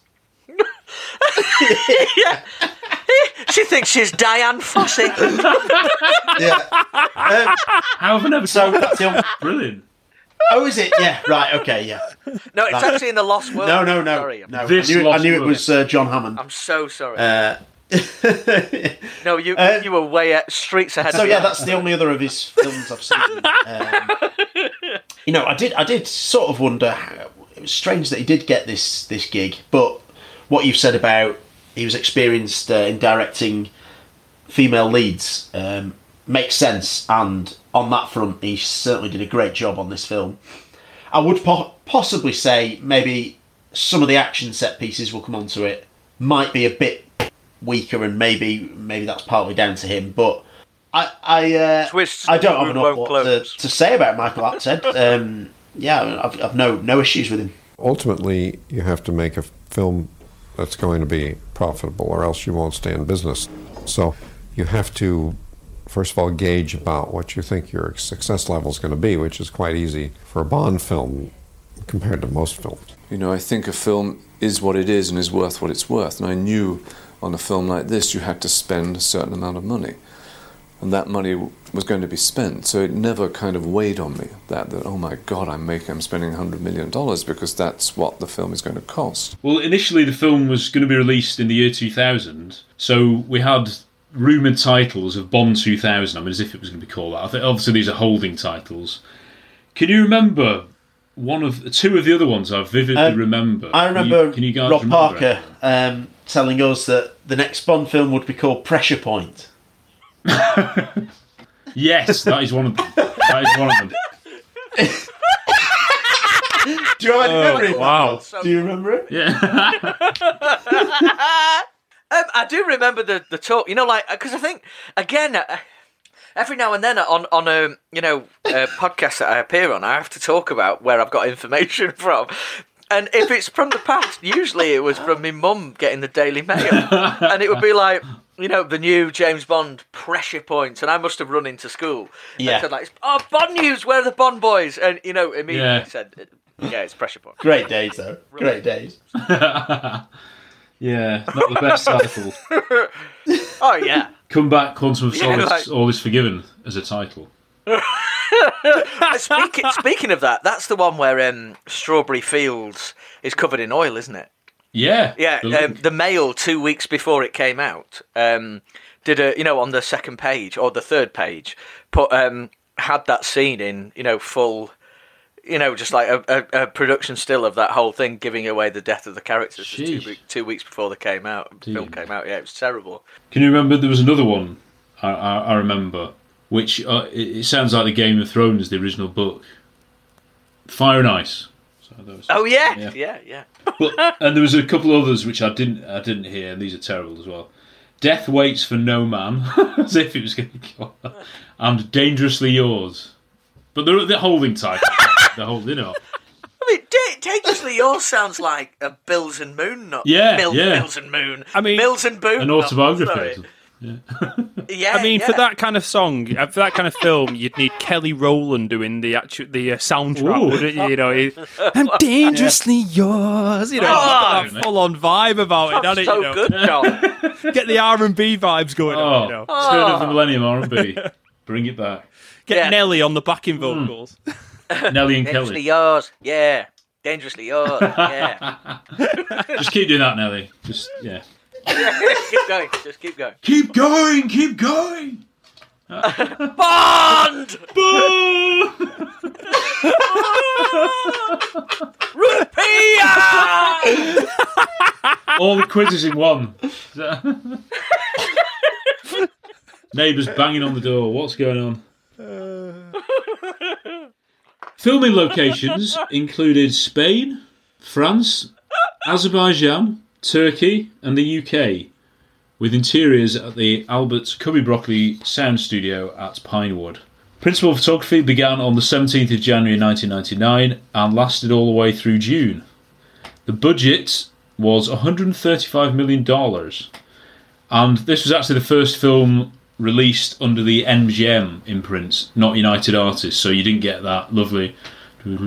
yeah. She thinks she's Diane Fossey. yeah. Um, How have I never so seen that's the only... Brilliant. Oh, is it? Yeah, right, okay, yeah. No, it's Right. actually in The Lost World. No, no, no. Sorry. no. This I knew, I Lost knew it World. was uh, John Hammond. I'm so sorry. Uh, no, you uh, you were way at streets ahead So of yeah, me. that's the only other of his films I've seen. Um, you know, I did I did sort of wonder. How, it was strange that he did get this this gig, but what you've said about he was experienced uh, in directing female leads um, makes sense, and on that front, he certainly did a great job on this film. I would po- possibly say maybe some of the action set pieces, we'll come on to it, might be a bit weaker, and maybe maybe that's partly down to him, but I I uh, Twists I don't have won't enough what to, close. to say about Michael Apted. Um, yeah, I've, I've no no issues with him. Ultimately, you have to make a film that's going to be profitable, or else you won't stay in business. So you have to, first of all, gauge about what you think your success level is going to be, which is quite easy for a Bond film compared to most films. You know, I think a film is what it is and is worth what it's worth. And I knew on a film like this you had to spend a certain amount of money. And that money was going to be spent. So it never kind of weighed on me that, that oh my God, I'm making, I'm spending one hundred million dollars, because that's what the film is going to cost. Well, initially the film was going to be released in the year two thousand, so we had rumoured titles of Bond two thousand, I mean, as if it was going to be called that. I think obviously these are holding titles. Can you remember one of two of the other ones I vividly Um, remember? I remember Can you, can you guys Rob remember Parker um, telling us that the next Bond film would be called Pressure Point. it? Yes, that is one of them. That is one of them. Do you have any Oh, memory? wow. Do you remember it? Yeah. Um, I do remember the, the talk, you know, like, because I think, again, uh, every now and then on, on a, you know, a podcast that I appear on, I have to talk about where I've got information from. And if it's from the past, usually it was from my mum getting the Daily Mail. And it would be like, you know, the new James Bond Pressure Point. And I must have run into school. Yeah. And said, like, oh, Bond news, where are the Bond boys? And, you know, immediately Yeah. said, yeah, it's Pressure Point. Great days, though. Great days. Yeah, not the best title. Oh, yeah. Come Back, Quantum of Yeah, Solace, like- All Is Forgiven as a title. speaking, speaking of that, that's the one where um, Strawberry Fields is covered in oil, isn't it? Yeah. Yeah, the um, the Mail, two weeks before it came out, um, did a, you know, on the second page, or the third page, put um, had that scene in, you know, full, you know, just like a, a, a production still of that whole thing, giving away the death of the characters just two, Sheesh. week- two weeks before they came out, the film Dear. came out. Yeah, it was terrible. Can you remember there was another one I, I, I remember, which uh, it, it sounds like the Game of Thrones, the original book. Fire and Ice. So those, Oh yeah, Yeah. yeah, yeah. But, and there was a couple others which I didn't I didn't hear, and these are terrible as well. Death Waits for No Man, as if it was going to kill her, and Dangerously Yours. But they're the holding title. The whole, you know. I mean, Da- Dangerously Yours sounds like a Bills and Moon, not Yeah, Bill, yeah. Bills and Moon. I mean, Bills and Boone, An not- autobiography. sorry. Yeah. Yeah, I mean, yeah. for that kind of song, uh, for that kind of film, you'd need Kelly Rowland doing the actual the uh, soundtrack, Ooh. wouldn't you? You know, he- I'm dangerously yours. You know, it's got that full-on vibe about it, doesn't it? so you know? good, John. Get the R and B vibes going Oh, on. You know, turn of the millennium R and B. Bring it back. get Yeah. Nelly on the backing vocals. Nelly and Dangerously Kelly. Yours, yeah. Dangerously Yours, yeah. Just keep doing that, Nelly. Just, yeah. keep going, just keep going. Keep going, keep going. Bond! Rupia! All the quizzes in one. Neighbours banging on the door. What's going on? Filming locations included Spain, France, Azerbaijan, Turkey, and the U K, with interiors at the Albert Cubby Broccoli Sound Studio at Pinewood. Principal photography began on the seventeenth of January nineteen ninety-nine and lasted all the way through June. The budget was one hundred thirty-five million dollars, and this was actually the first film released under the M G M imprint, not United Artists, so you didn't get that lovely if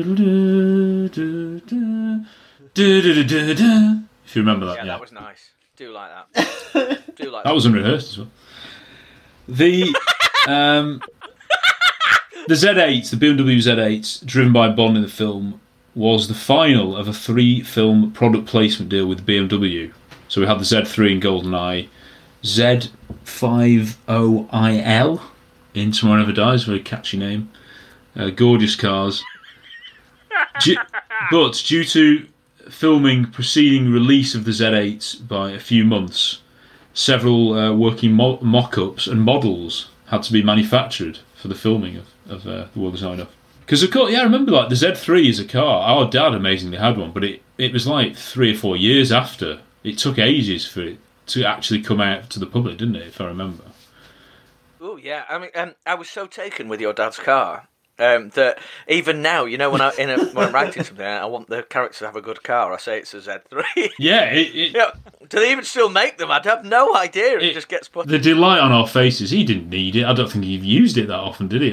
you remember that. Yeah, yeah. that was nice. Do like that. Do like that. That was unrehearsed as well. The um, the Z eight, the B M W Z eight, driven by Bond in the film, was the final of a three-film product placement deal with B M W. So we had the Z three in GoldenEye, Z fifty I L in Tomorrow Never Dies, very catchy name. Uh, gorgeous cars. G- but due to filming preceding release of the Z eight by a few months, several uh, working mo- mock-ups and models had to be manufactured for the filming of, of uh, The World Is Not Enough. Because, of course, yeah, I remember, like, the Z three is a car. Our dad amazingly had one, but it, it was like three or four years after. It took ages for it to actually come out to the public, didn't it, if I remember? Oh, yeah. I mean, um, I was so taken with your dad's car um, that even now, you know, when, I, in a, when I'm writing something, I want the character to have a good car. I say it's a Z three. Yeah. It, it, you know, do they even still make them? I'd have no idea. It, it just gets put. The delight on our faces, he didn't need it. I don't think he used it that often, did he?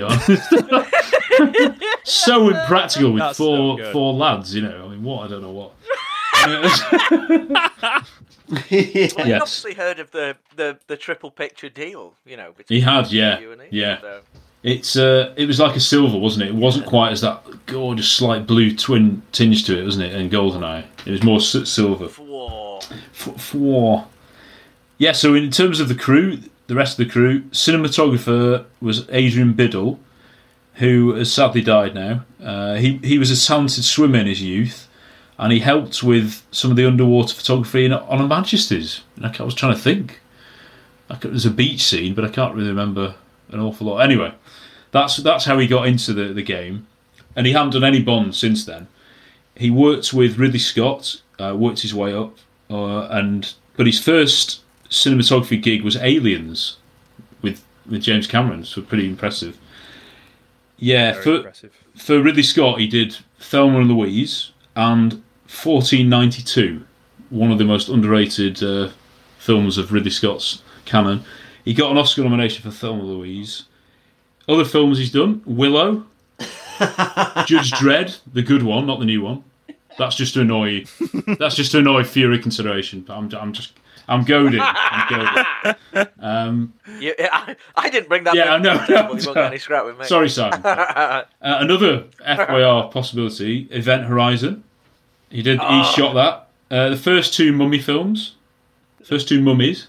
So impractical with That's four so four lads, you know. I mean, what? I don't know what. Well, Yes. you obviously heard of the, the, the triple picture deal, you know. Between He had, yeah, you and he, yeah. so. It's uh, it was like a silver, wasn't it? It wasn't quite as that gorgeous slight blue twin tinge to it, wasn't it? In GoldenEye, it was more s- silver. Four. F- four. Yeah. So in terms of the crew, the rest of the crew, cinematographer was Adrian Biddle, who has sadly died now. Uh, he he was a talented swimmer in his youth, and he helped with some of the underwater photography in, on a Majesty's. And I, I was trying to think. I could, there's a beach scene, but I can't really remember an awful lot. Anyway, that's that's how he got into the, the game, and he hasn't done any Bond since then. He worked with Ridley Scott, uh, worked his way up, uh, and but his first cinematography gig was Aliens with with James Cameron, so pretty impressive. Yeah, Very for impressive. for Ridley Scott, he did Thelma and Louise and fourteen ninety-two, one of the most underrated uh, films of Ridley Scott's canon. He got an Oscar nomination for Thelma and Louise. Other films he's done: Willow, Judge Dredd, the good one, not the new one. That's just to annoy you. That's just to annoy for your reconsideration. But I'm, I'm just, I'm goading. I'm goading. Um, Yeah, I, I didn't bring that. yeah, I up know. to the table. You won't get any scrap with me. Sorry, Simon. Uh, another F Y R possibility: Event Horizon. He did. He Oh. shot that. Uh, the first two Mummy films, first two Mummies,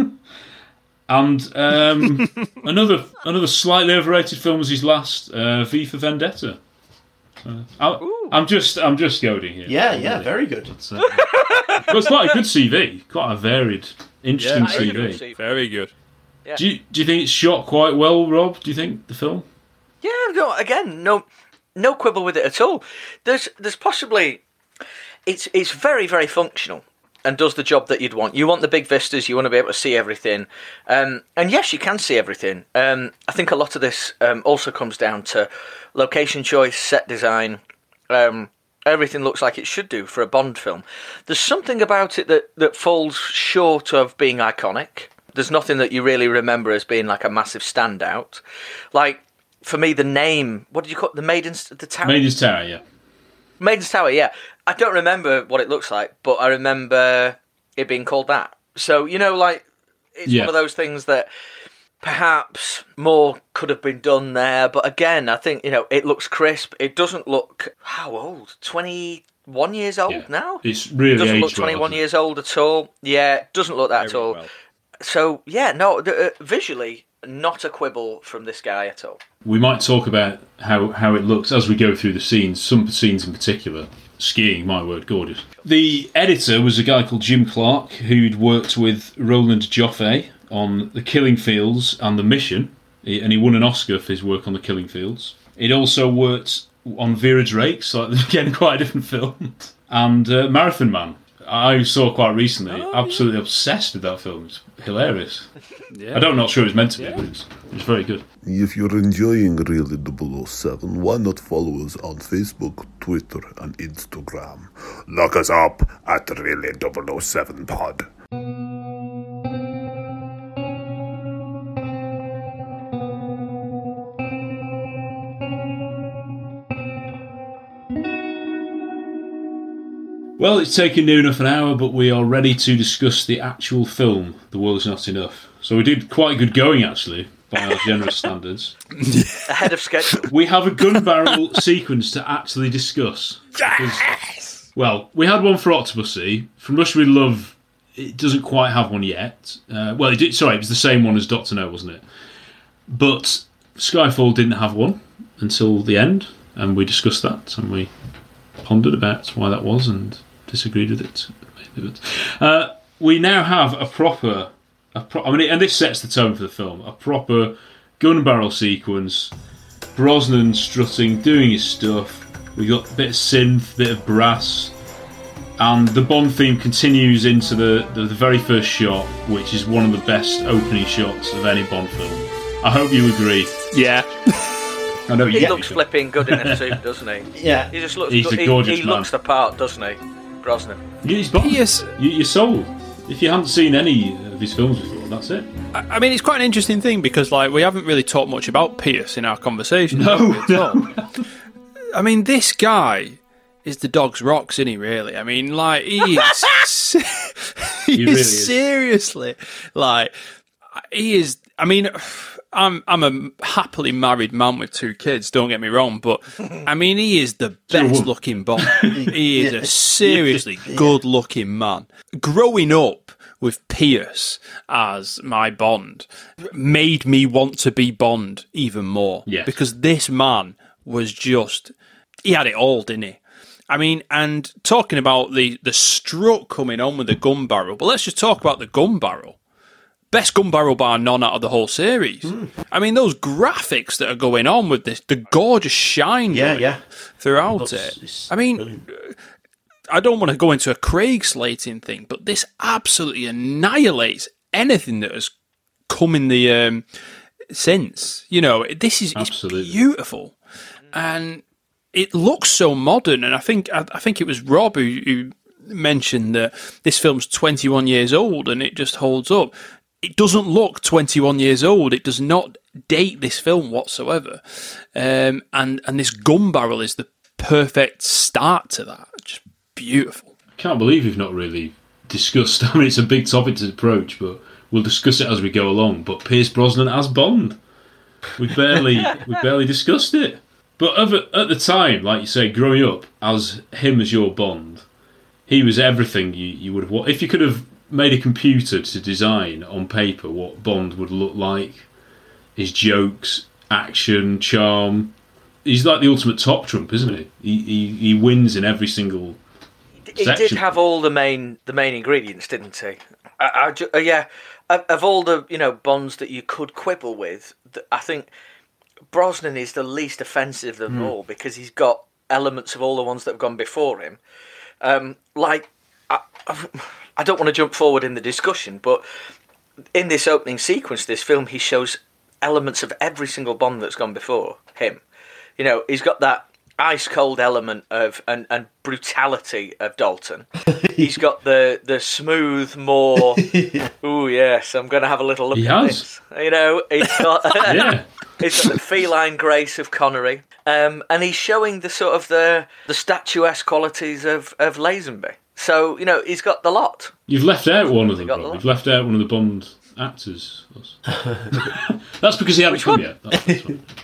and um, another another slightly overrated film was his last, uh, V for Vendetta. Uh, I, I'm just I'm just goading here. Yeah, yeah, very good. It's, uh, but it's quite a good C V, quite a varied, interesting Yeah, C that is a V. good Very good. Yeah. Do you do you think it's shot quite well, Rob? Do you think the film? Yeah, no, again, no, no quibble with it at all. There's, there's possibly, it's, it's very, very functional and does the job that you'd want. You want the big vistas. You want to be able to see everything, um, and yes, you can see everything. Um, I think a lot of this um, also comes down to location choice, set design. Um, everything looks like it should do for a Bond film. There's something about it that, that falls short of being iconic. There's nothing that you really remember as being like a massive standout. Like, for me, the name, what did you call it? The Maiden's, the Tower? Maiden's Tower, yeah. Maiden's Tower, yeah. I don't remember what it looks like, but I remember it being called that. So, you know, like, it's Yeah. one of those things that perhaps more could have been done there. But again, I think, you know, it looks crisp. It doesn't look, how old? twenty-one years old Yeah. now? It's really It doesn't look aged well, twenty-one hasn't it? years old at all. Yeah, it doesn't look that at Very all. well. So, yeah, no, the, uh, visually, not a quibble from this guy at all. We might talk about how, how it looks as we go through the scenes, some scenes in particular. Skiing, my word, gorgeous. The editor was a guy called Jim Clark, who'd worked with Roland Joffe on The Killing Fields and The Mission, and he won an Oscar for his work on The Killing Fields. He'd also worked on Vera Drake, so again, quite a different film, and uh, Marathon Man. I saw quite recently, oh, absolutely yeah. obsessed with that film. It's hilarious. Yeah. I don't know, not sure it was meant to be, yeah. but it's, it's very good. If you're enjoying Really double oh seven, why not follow us on Facebook, Twitter, and Instagram? Look us up at Really double oh seven Pod. Well, it's taken near enough an hour, but we are ready to discuss the actual film, The World's Not Enough. So we did quite good going, actually, by our generous standards. Ahead of schedule. We have a gun barrel sequence to actually discuss. Yes! Well, we had one for Octopussy. From Russia with Love, it doesn't quite have one yet. Uh, well, it did, sorry, it was the same one as Doctor No, wasn't it? But Skyfall didn't have one until the end, and we discussed that, and we pondered about why that was, and disagreed with it. Uh, we now have a proper, a pro- I mean, and this sets the tone for the film. A proper gun barrel sequence. Brosnan strutting, doing his stuff. We got a bit of synth, bit of brass, and the Bond theme continues into the, the, the very first shot, which is one of the best opening shots of any Bond film. I hope you agree. Yeah. I know he you looks flipping good in a suit, doesn't he? Yeah. He just looks. He's good. a gorgeous he he man. looks the part, doesn't he, Brosnan? He's Bond. He is. You, you're sold. If you haven't seen any of his films before, that's it. I, I mean, it's quite an interesting thing because, like, we haven't really talked much about Pierce in our conversation. No, no. I mean, this guy is the dog's rocks, isn't he? Really? I mean, like, he is. he, he is really is. Seriously, like, he is. I mean. I'm I'm a happily married man with two kids, don't get me wrong, but I mean, he is the best looking Bond. He is a seriously good looking man. Growing up with Pierce as my Bond made me want to be Bond even more. Yes. Because this man was just, he had it all, didn't he? I mean, and talking about the, the strut coming on with the gun barrel, but let's just talk about the gun barrel. Best gun barrel bar none out of the whole series. Mm. I mean, those graphics that are going on with this, the gorgeous shine yeah, yeah. throughout it. it. I mean, brilliant. I don't want to go into a Craig slating thing, but this absolutely annihilates anything that has come in the um, since. You know, this is it's beautiful, and it looks so modern. And I think I, I think it was Rob who, who mentioned that this film's twenty-one years old, and it just holds up. It doesn't look twenty-one years old. It does not date this film whatsoever. Um, and, and this gun barrel is the perfect start to that. Just beautiful. I can't believe we've not really discussed. I mean, it's a big topic to approach, but we'll discuss it as we go along. But Pierce Brosnan as Bond. We barely we barely discussed it. But at the time, like you say, growing up, as him as your Bond, he was everything you, you would have wanted. If you could have made a computer to design on paper what Bond would look like, his jokes, action, charm. He's like the ultimate top trump, isn't he? He he, he wins in every single he section. Did have all the main the main ingredients, didn't he? I, I ju- uh, yeah, of, of all the you know Bonds that you could quibble with, th- I think Brosnan is the least offensive of them mm. all because he's got elements of all the ones that have gone before him. Um, like. I, I don't want to jump forward in the discussion, but in this opening sequence, this film, he shows elements of every single Bond that's gone before him. You know, he's got that ice cold element of and, and brutality of Dalton. He's got the the smooth, more. Oh yes, I'm going to have a little look he at has. this. You know, he's got. yeah. He's got the feline grace of Connery, um, and he's showing the sort of the the statuesque qualities of of Lazenby. So, you know, he's got the lot. You've left out one of them, Rob. You've left out one of the Bond actors. That's because he hadn't come yet. That's, that's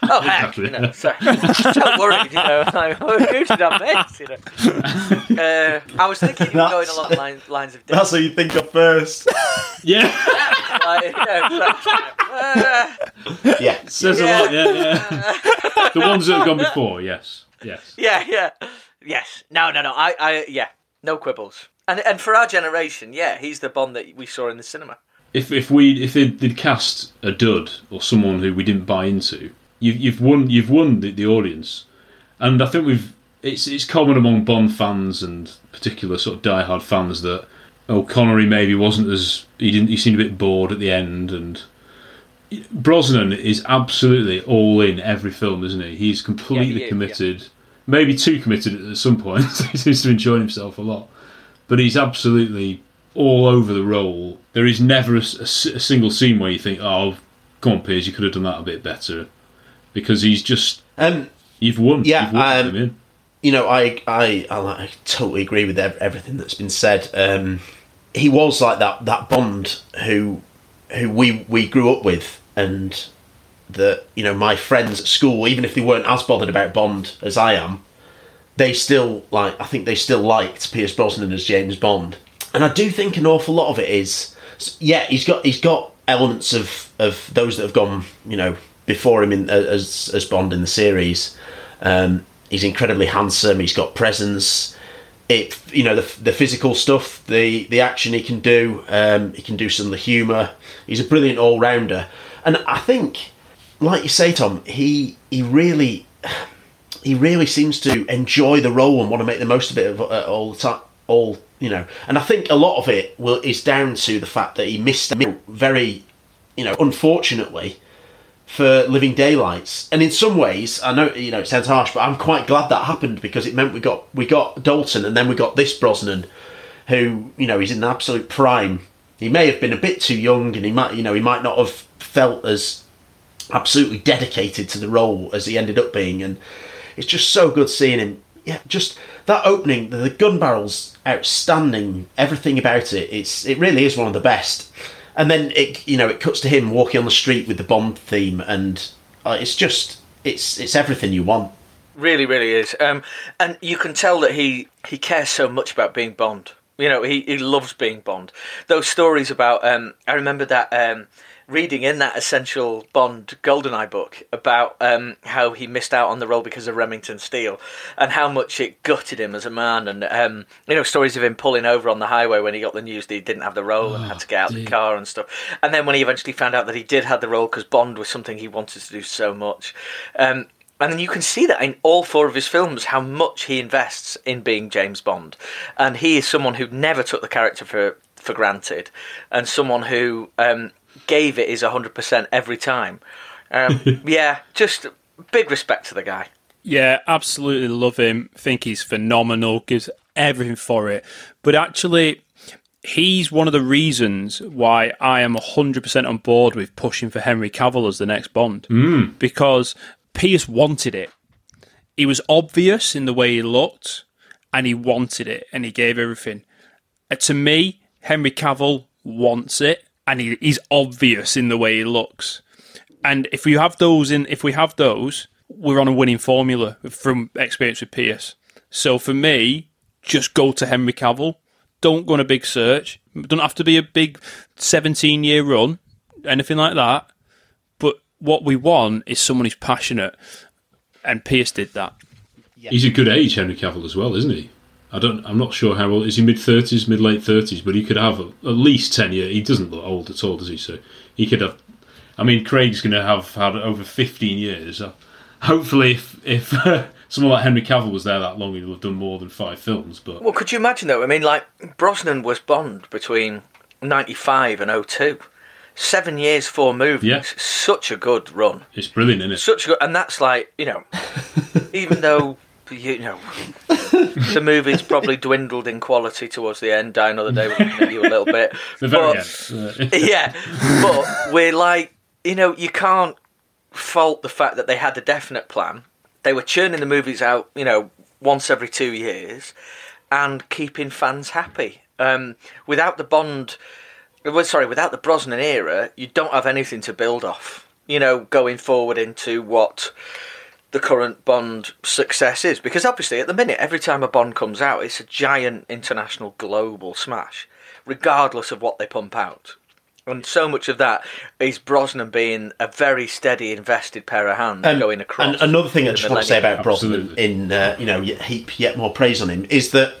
Oh, heck, you know, so, don't worry, you know, like, who did I miss, you know? Uh, I was thinking you were going along lines, lines of... That's what you think of first. Yeah. Like, you know, like, uh, yeah. Says yeah. a lot, yeah, yeah. The ones that have gone before, yes. Yes. Yeah, yeah. Yes. No, no, no, I, I, yeah, no quibbles. And and for our generation, yeah, he's the Bond that we saw in the cinema. If if we if they'd, they'd cast a dud or someone who we didn't buy into, you've you've won you've won the, the audience, and I think we've it's it's common among Bond fans and particular sort of diehard fans that oh Connery maybe wasn't as he didn't he seemed a bit bored at the end, and Brosnan is absolutely all in every film, isn't he? He's completely yeah, he is, committed, yeah. Maybe too committed at some point. He seems to be enjoying himself a lot, but he's absolutely all over the role. There is never a, a, a single scene where you think, "Oh, come on, Piers, you could have done that a bit better," because he's just um, you've won. Yeah, you've won um, him in. You know, I, I, I, I totally agree with everything that's been said. Um, he was like that that Bond who who we we grew up with, and that you know my friends at school, even if they weren't as bothered about Bond as I am, they still like. I think they still liked Pierce Brosnan as James Bond. And I do think an awful lot of it is, yeah, he's got he's got elements of, of those that have gone, you know, before him in, as as Bond in the series. Um, he's incredibly handsome. He's got presence. It, you know, the the physical stuff, the the action he can do. Um, he can do some of the humour. He's a brilliant all rounder. And I think, like you say, Tom, he he really he really seems to enjoy the role and want to make the most of it all the time. All you know, and I think a lot of it will is down to the fact that he missed out very, you know, unfortunately, for Living Daylights. And in some ways, I know you know it sounds harsh, but I'm quite glad that happened because it meant we got we got Dalton, and then we got this Brosnan, who you know he's in the absolute prime. He may have been a bit too young, and he might you know he might not have felt as absolutely dedicated to the role as he ended up being. And it's just so good seeing him. Yeah, just that opening, the gun barrel's outstanding. Everything about it, it's it really is one of the best. And then it, you know, it cuts to him walking on the street with the Bond theme, and uh, it's just it's it's everything you want. Really, really is. Um, and you can tell that he he cares so much about being Bond. You know, he he loves being Bond. Those stories about um, I remember that. Um, reading in that Essential Bond GoldenEye book about um, how he missed out on the role because of Remington Steele and how much it gutted him as a man, and um, you know stories of him pulling over on the highway when he got the news that he didn't have the role and oh, had to get out dear. of the car and stuff, and then when he eventually found out that he did have the role because Bond was something he wanted to do so much. Um, and then you can see that in all four of his films, how much he invests in being James Bond. And he is someone who never took the character for, for granted, and someone who um, gave it his one hundred percent every time. Um, yeah, just big respect to the guy. Yeah, absolutely love him. Think he's phenomenal, gives everything for it. But actually, he's one of the reasons why I am one hundred percent on board with pushing for Henry Cavill as the next Bond. Mm. Because Pierce wanted it. He was obvious in the way he looked, and he wanted it, and he gave everything. Uh, to me, Henry Cavill wants it, and he, he's obvious in the way he looks. And if we have those in, if we have those, we're on a winning formula from experience with Pierce. So for me, just go to Henry Cavill. Don't go on a big search. It doesn't have to be a big seventeen-year run, anything like that. But what we want is someone who's passionate, and Pierce did that. Yeah. He's a good age, Henry Cavill, as well, isn't he? I don't. I'm not sure how old. Is he mid thirties, mid late thirties? But he could have a, at least ten years. He doesn't look old at all, does he? So he could have. I mean, Craig's going to have had over fifteen years. Uh, hopefully, if, if uh, someone like Henry Cavill was there that long, he would have done more than five films. But well, could you imagine though? I mean, like Brosnan was Bond between ninety-five and oh two. Seven years, four movies. Yeah. Such a good run. It's brilliant, isn't it? Such a good, and that's like you know, even though you know the movie's probably dwindled in quality towards the end. Die Another Day will looking at you a little bit. The very but, end. Yeah, but we're like, you know, you can't fault the fact that they had a definite plan. They were churning the movies out, you know, once every two years, and keeping fans happy. Um, without the Bond. Well, sorry, without the Brosnan era, you don't have anything to build off. you know, going forward into what the current Bond success is. Because obviously, at the minute, every time a Bond comes out, it's a giant international global smash, regardless of what they pump out. And so much of that is Brosnan being a very steady, invested pair of hands um, going across. And another thing I just want to say about Brosnan, Absolutely. in uh, you know, heap yet more praise on him, is that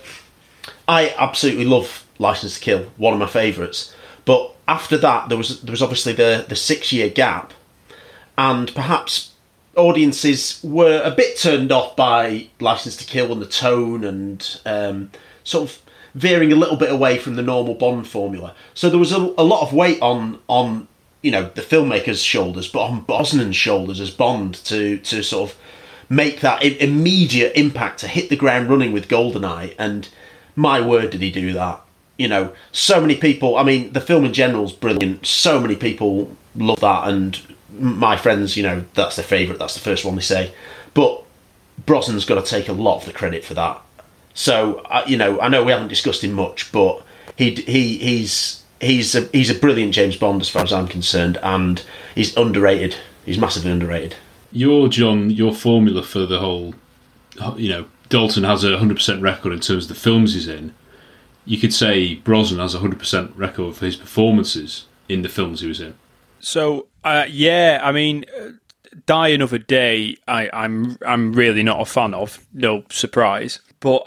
I absolutely love Licence to Kill, one of my favourites. But after that, there was there was obviously the the six year gap, and perhaps audiences were a bit turned off by Licence to Kill and the tone, and um, sort of veering a little bit away from the normal Bond formula. So there was a, a lot of weight on on you know the filmmaker's shoulders, but on Brosnan's shoulders as Bond to to sort of make that I- immediate impact, to hit the ground running with GoldenEye. And my word, did he do that! You know, so many people. I mean, the film in general is brilliant. So many people love that, and my friends, you know, that's their favourite. That's the first one they say. But Brosnan's got to take a lot of the credit for that. So, uh, you know, I know we haven't discussed him much, but he he he's he's a, he's a brilliant James Bond as far as I'm concerned, and he's underrated. He's massively underrated. Your John, your formula for the whole, you know, Dalton has a one hundred percent record in terms of the films he's in. You could say Brosnan has a one hundred percent record for his performances in the films he was in. So, uh, yeah, I mean, uh, Die Another Day, I, I'm I'm really not a fan of. No surprise. But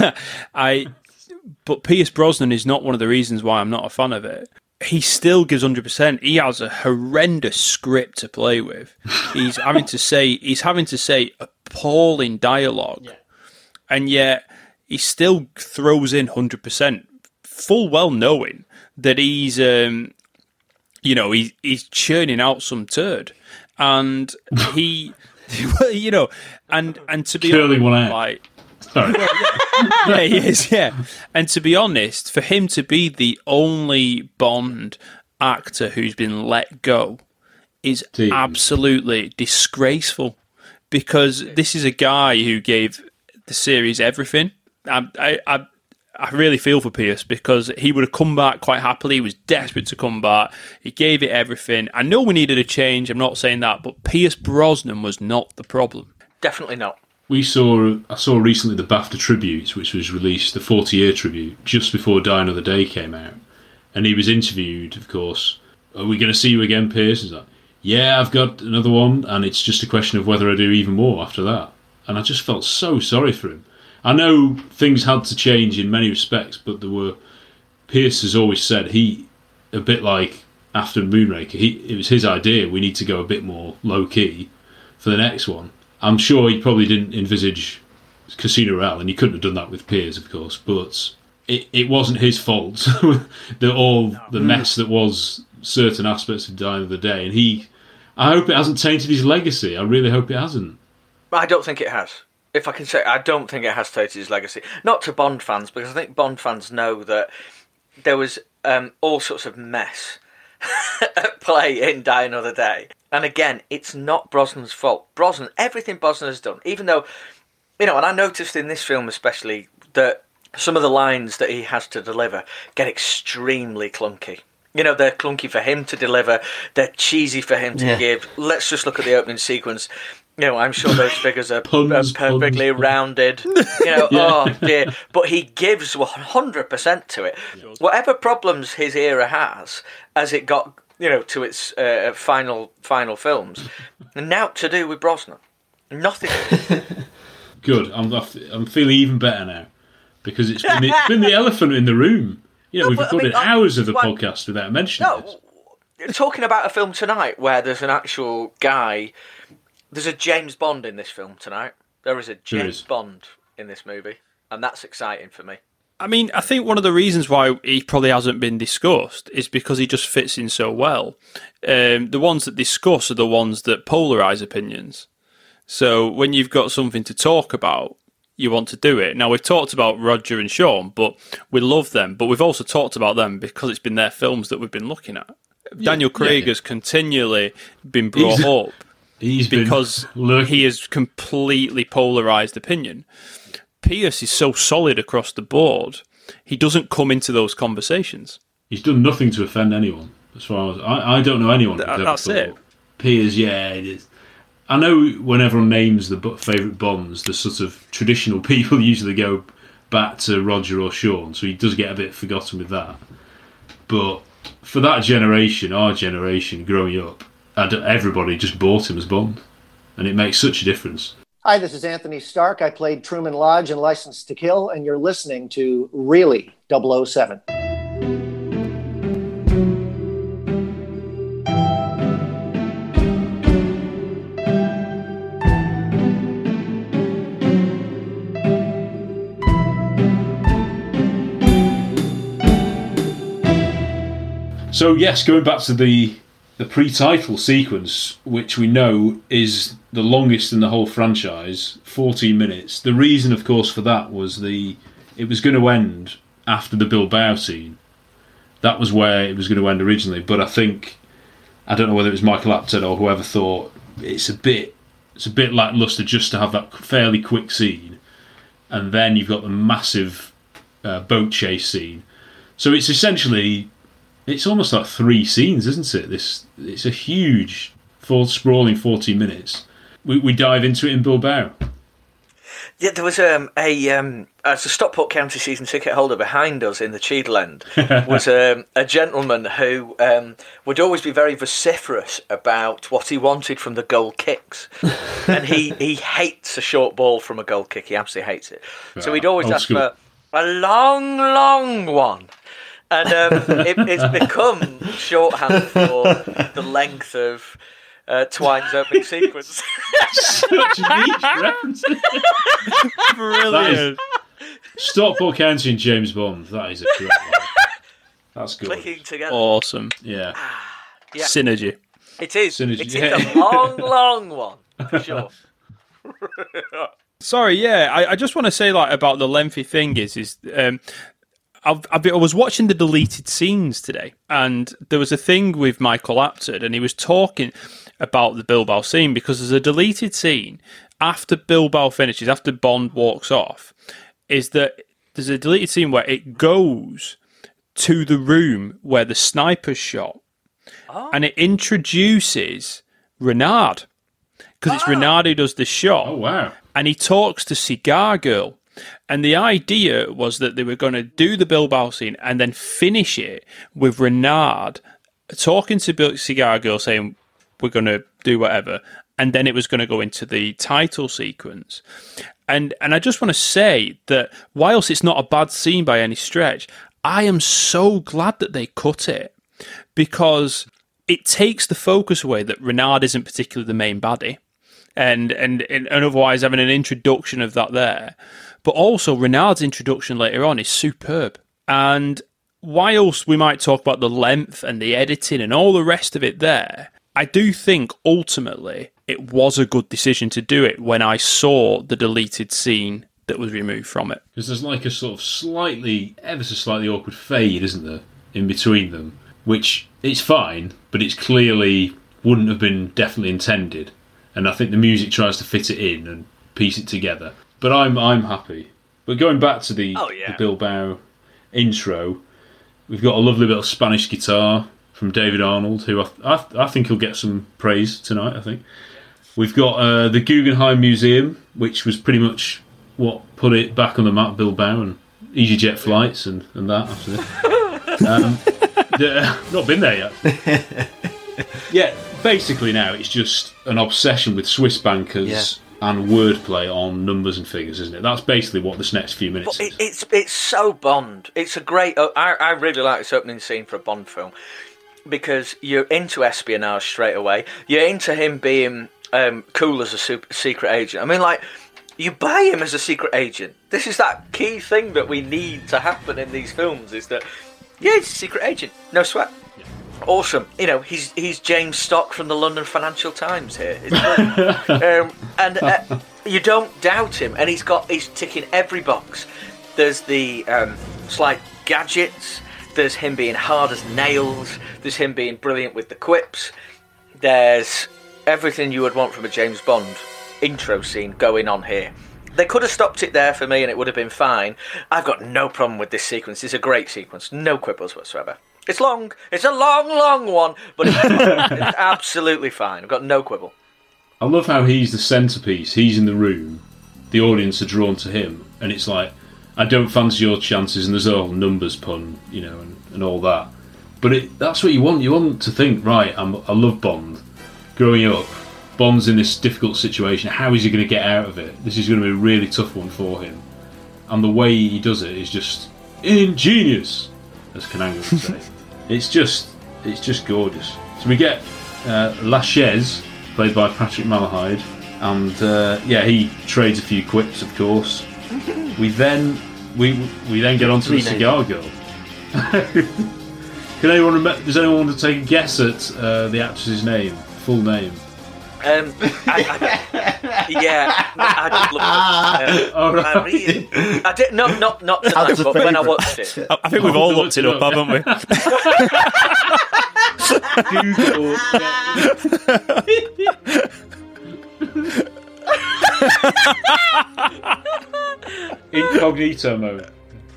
I, but Pierce Brosnan is not one of the reasons why I'm not a fan of it. He still gives one hundred percent. He has a horrendous script to play with. He's having to say he's having to say appalling dialogue, yeah. And yet he still throws in one hundred percent, full well knowing that he's, um, you know, he, he's churning out some turd, and he, you know, and and to be curling one out. Like, Well, yeah. yeah, he is, yeah. And to be honest, for him to be the only Bond actor who's been let go is Jeez. absolutely disgraceful, because this is a guy who gave the series everything. I, I, I, I really feel for Pierce, because he would have come back quite happily. He was desperate to come back. He gave it everything. I know we needed a change, I'm not saying that, but Pierce Brosnan was not the problem. Definitely not. We saw, I saw recently the BAFTA tribute, which was released, the forty-year tribute, just before Die Another Day came out. And he was interviewed, of course. Are we going to see you again, Pierce? He's like, yeah, I've got another one, and it's just a question of whether I do even more after that. And I just felt so sorry for him. I know things had to change in many respects, but there were... Pierce has always said, he, a bit like after Moonraker, he, it was his idea, we need to go a bit more low-key for the next one. I'm sure he probably didn't envisage Casino Royale, and he couldn't have done that with Piers, of course, but it, it wasn't his fault that all no. the mess that was certain aspects of Die Another Day. And he, I hope it hasn't tainted his legacy. I really hope it hasn't. I don't think it has. If I can say, I don't think it has tainted his legacy. Not to Bond fans, because I think Bond fans know that there was um, all sorts of mess at play in Die Another Day. And again, it's not Brosnan's fault. Brosnan, everything Brosnan has done, even though, you know, and I noticed in this film especially that some of the lines that he has to deliver get extremely clunky. You know, they're clunky for him to deliver, they're cheesy for him to yeah. give. Let's just look at the opening sequence. You know, I'm sure those figures are, puns, are perfectly puns, rounded. You know, yeah. oh dear. But he gives one hundred percent to it. Whatever problems his era has, as it got, you know, to its uh, final final films, now to do with Brosnan. Nothing. Good. I'm I'm feeling even better now, because it's been it's been the elephant in the room. You know, no, we've recorded I mean, hours I, of the why, podcast without mentioning no, this. Talking about a film tonight where there's an actual guy. There's a James Bond in this film tonight. There is a James is. Bond in this movie, and that's exciting for me. I mean, I think one of the reasons why he probably hasn't been discussed is because he just fits in so well. Um, the ones that discuss are the ones that polarise opinions. So when you've got something to talk about, you want to do it. Now, we've talked about Roger and Sean, but we love them. But we've also talked about them because it's been their films that we've been looking at. Yeah, Daniel Craig yeah, yeah. has continually been brought He's... up. He's because he has completely polarised opinion. Pierce is so solid across the board, he doesn't come into those conversations. He's done nothing to offend anyone, as far as I, I don't know anyone. Th- that's it. Piers, yeah, it is. I know when everyone names the favourite Bonds, the sort of traditional people usually go back to Roger or Sean, so he does get a bit forgotten with that. But for that generation, our generation, growing up, everybody just bought him as Bond, and it makes such a difference. Hi, this is Anthony Stark. I played Truman Lodge in License to Kill, and you're listening to Really double oh seven. So yes, going back to the the pre-title sequence, which we know is the longest in the whole franchise, fourteen minutes. The reason, of course, for that was the it was going to end after the Bilbao scene. That was where it was going to end originally, but I think I don't know whether it was Michael Apted or whoever thought it's a bit it's a bit lackluster just to have that fairly quick scene, and then you've got the massive uh, boat chase scene. So it's essentially. It's almost like three scenes, isn't it? This it's a huge, four, sprawling fourteen minutes. We we dive into it in Bilbao. Yeah, there was um, a um, as a Stockport County season ticket holder behind us in the Cheadle end was um, a gentleman who um, would always be very vociferous about what he wanted from the goal kicks, and he, he hates a short ball from a goal kick. He absolutely hates it. So he'd always ask for a long, long one. And um, it, it's become shorthand for the length of uh, Twine's opening sequence. Such niche reference. Brilliant. Stockport County and James Bond. That is a correct one. That's good. Clicking together. Awesome. Yeah. yeah. Synergy. It is. Synergy. It's a long, long one, for sure. Sorry, yeah. I, I just want to say like about the lengthy thing is, is um, I've, I've been, I was watching the deleted scenes today, and there was a thing with Michael Apted, and he was talking about the Bilbao scene because there's a deleted scene after Bilbao finishes, after Bond walks off, is that there's a deleted scene where it goes to the room where the sniper's shot, oh. and it introduces Renard, because oh. it's Renard who does the shot. Oh, wow. And he talks to Cigar Girl. And the idea was that they were going to do the Bilbao scene and then finish it with Renard talking to Cigar Girl saying, we're going to do whatever. And then it was going to go into the title sequence. And and I just want to say that whilst it's not a bad scene by any stretch, I am so glad that they cut it, because it takes the focus away that Renard isn't particularly the main baddie. And, and, and otherwise having an introduction of that there. But also, Renard's introduction later on is superb. And whilst we might talk about the length and the editing and all the rest of it there, I do think ultimately it was a good decision to do it when I saw the deleted scene that was removed from it. Because there's like a sort of slightly, ever so slightly awkward fade, isn't there, in between them? Which, it's fine, but it's clearly wouldn't have been definitely intended. And I think the music tries to fit it in and piece it together. But I'm I'm happy. But going back to the, oh, yeah. the Bilbao intro, we've got a lovely little Spanish guitar from David Arnold, who I, I, I think he'll get some praise tonight, I think. We've got uh, the Guggenheim Museum, which was pretty much what put it back on the map, Bilbao, and EasyJet flights and, and that after this. um, uh, not been there yet. Yeah, basically now it's just an obsession with Swiss bankers yeah. and wordplay on numbers and figures, isn't it? That's basically what this next few minutes but is. It, it's it's so Bond. It's a great... Uh, I, I really like this opening scene for a Bond film, because you're into espionage straight away. You're into him being um, cool as a super, secret agent. I mean, like, you buy him as a secret agent. This is that key thing that we need to happen in these films, is that, yeah, he's a secret agent. No sweat. Awesome. You know, he's he's James Stock from the London Financial Times here. um, and uh, you don't doubt him. And he's got he's ticking every box. There's the um, slight gadgets. There's him being hard as nails. There's him being brilliant with the quips. There's everything you would want from a James Bond intro scene going on here. They could have stopped it there for me and it would have been fine. I've got no problem with this sequence. It's a great sequence. No quibbles whatsoever. It's long. It's a long, long one, but it's, it's absolutely fine. I've got no quibble. I love how he's the centrepiece. He's in the room. The audience are drawn to him, and it's like, I don't fancy your chances, and there's a whole numbers pun, you know, and, and all that. But it, that's what you want. You want to think, right, I'm, I love Bond. Growing up, Bond's in this difficult situation. How is he going to get out of it? This is going to be a really tough one for him. And the way he does it is just ingenious, as Kananga would say. It's just, it's just gorgeous. So we get uh, Lachaise, played by Patrick Malahide, and uh, yeah, he trades a few quips, of course. We then we we then get on to the Cigar Girl. Can anyone remember? Does anyone want to take a guess at uh, the actress's name, full name? Um, I, I, yeah, I did love it. Um, Oh, right. I, really, I did not not not tonight, That's a but when I favourite. watched it. I, I think we've all looked it up, haven't we? Incognito mode.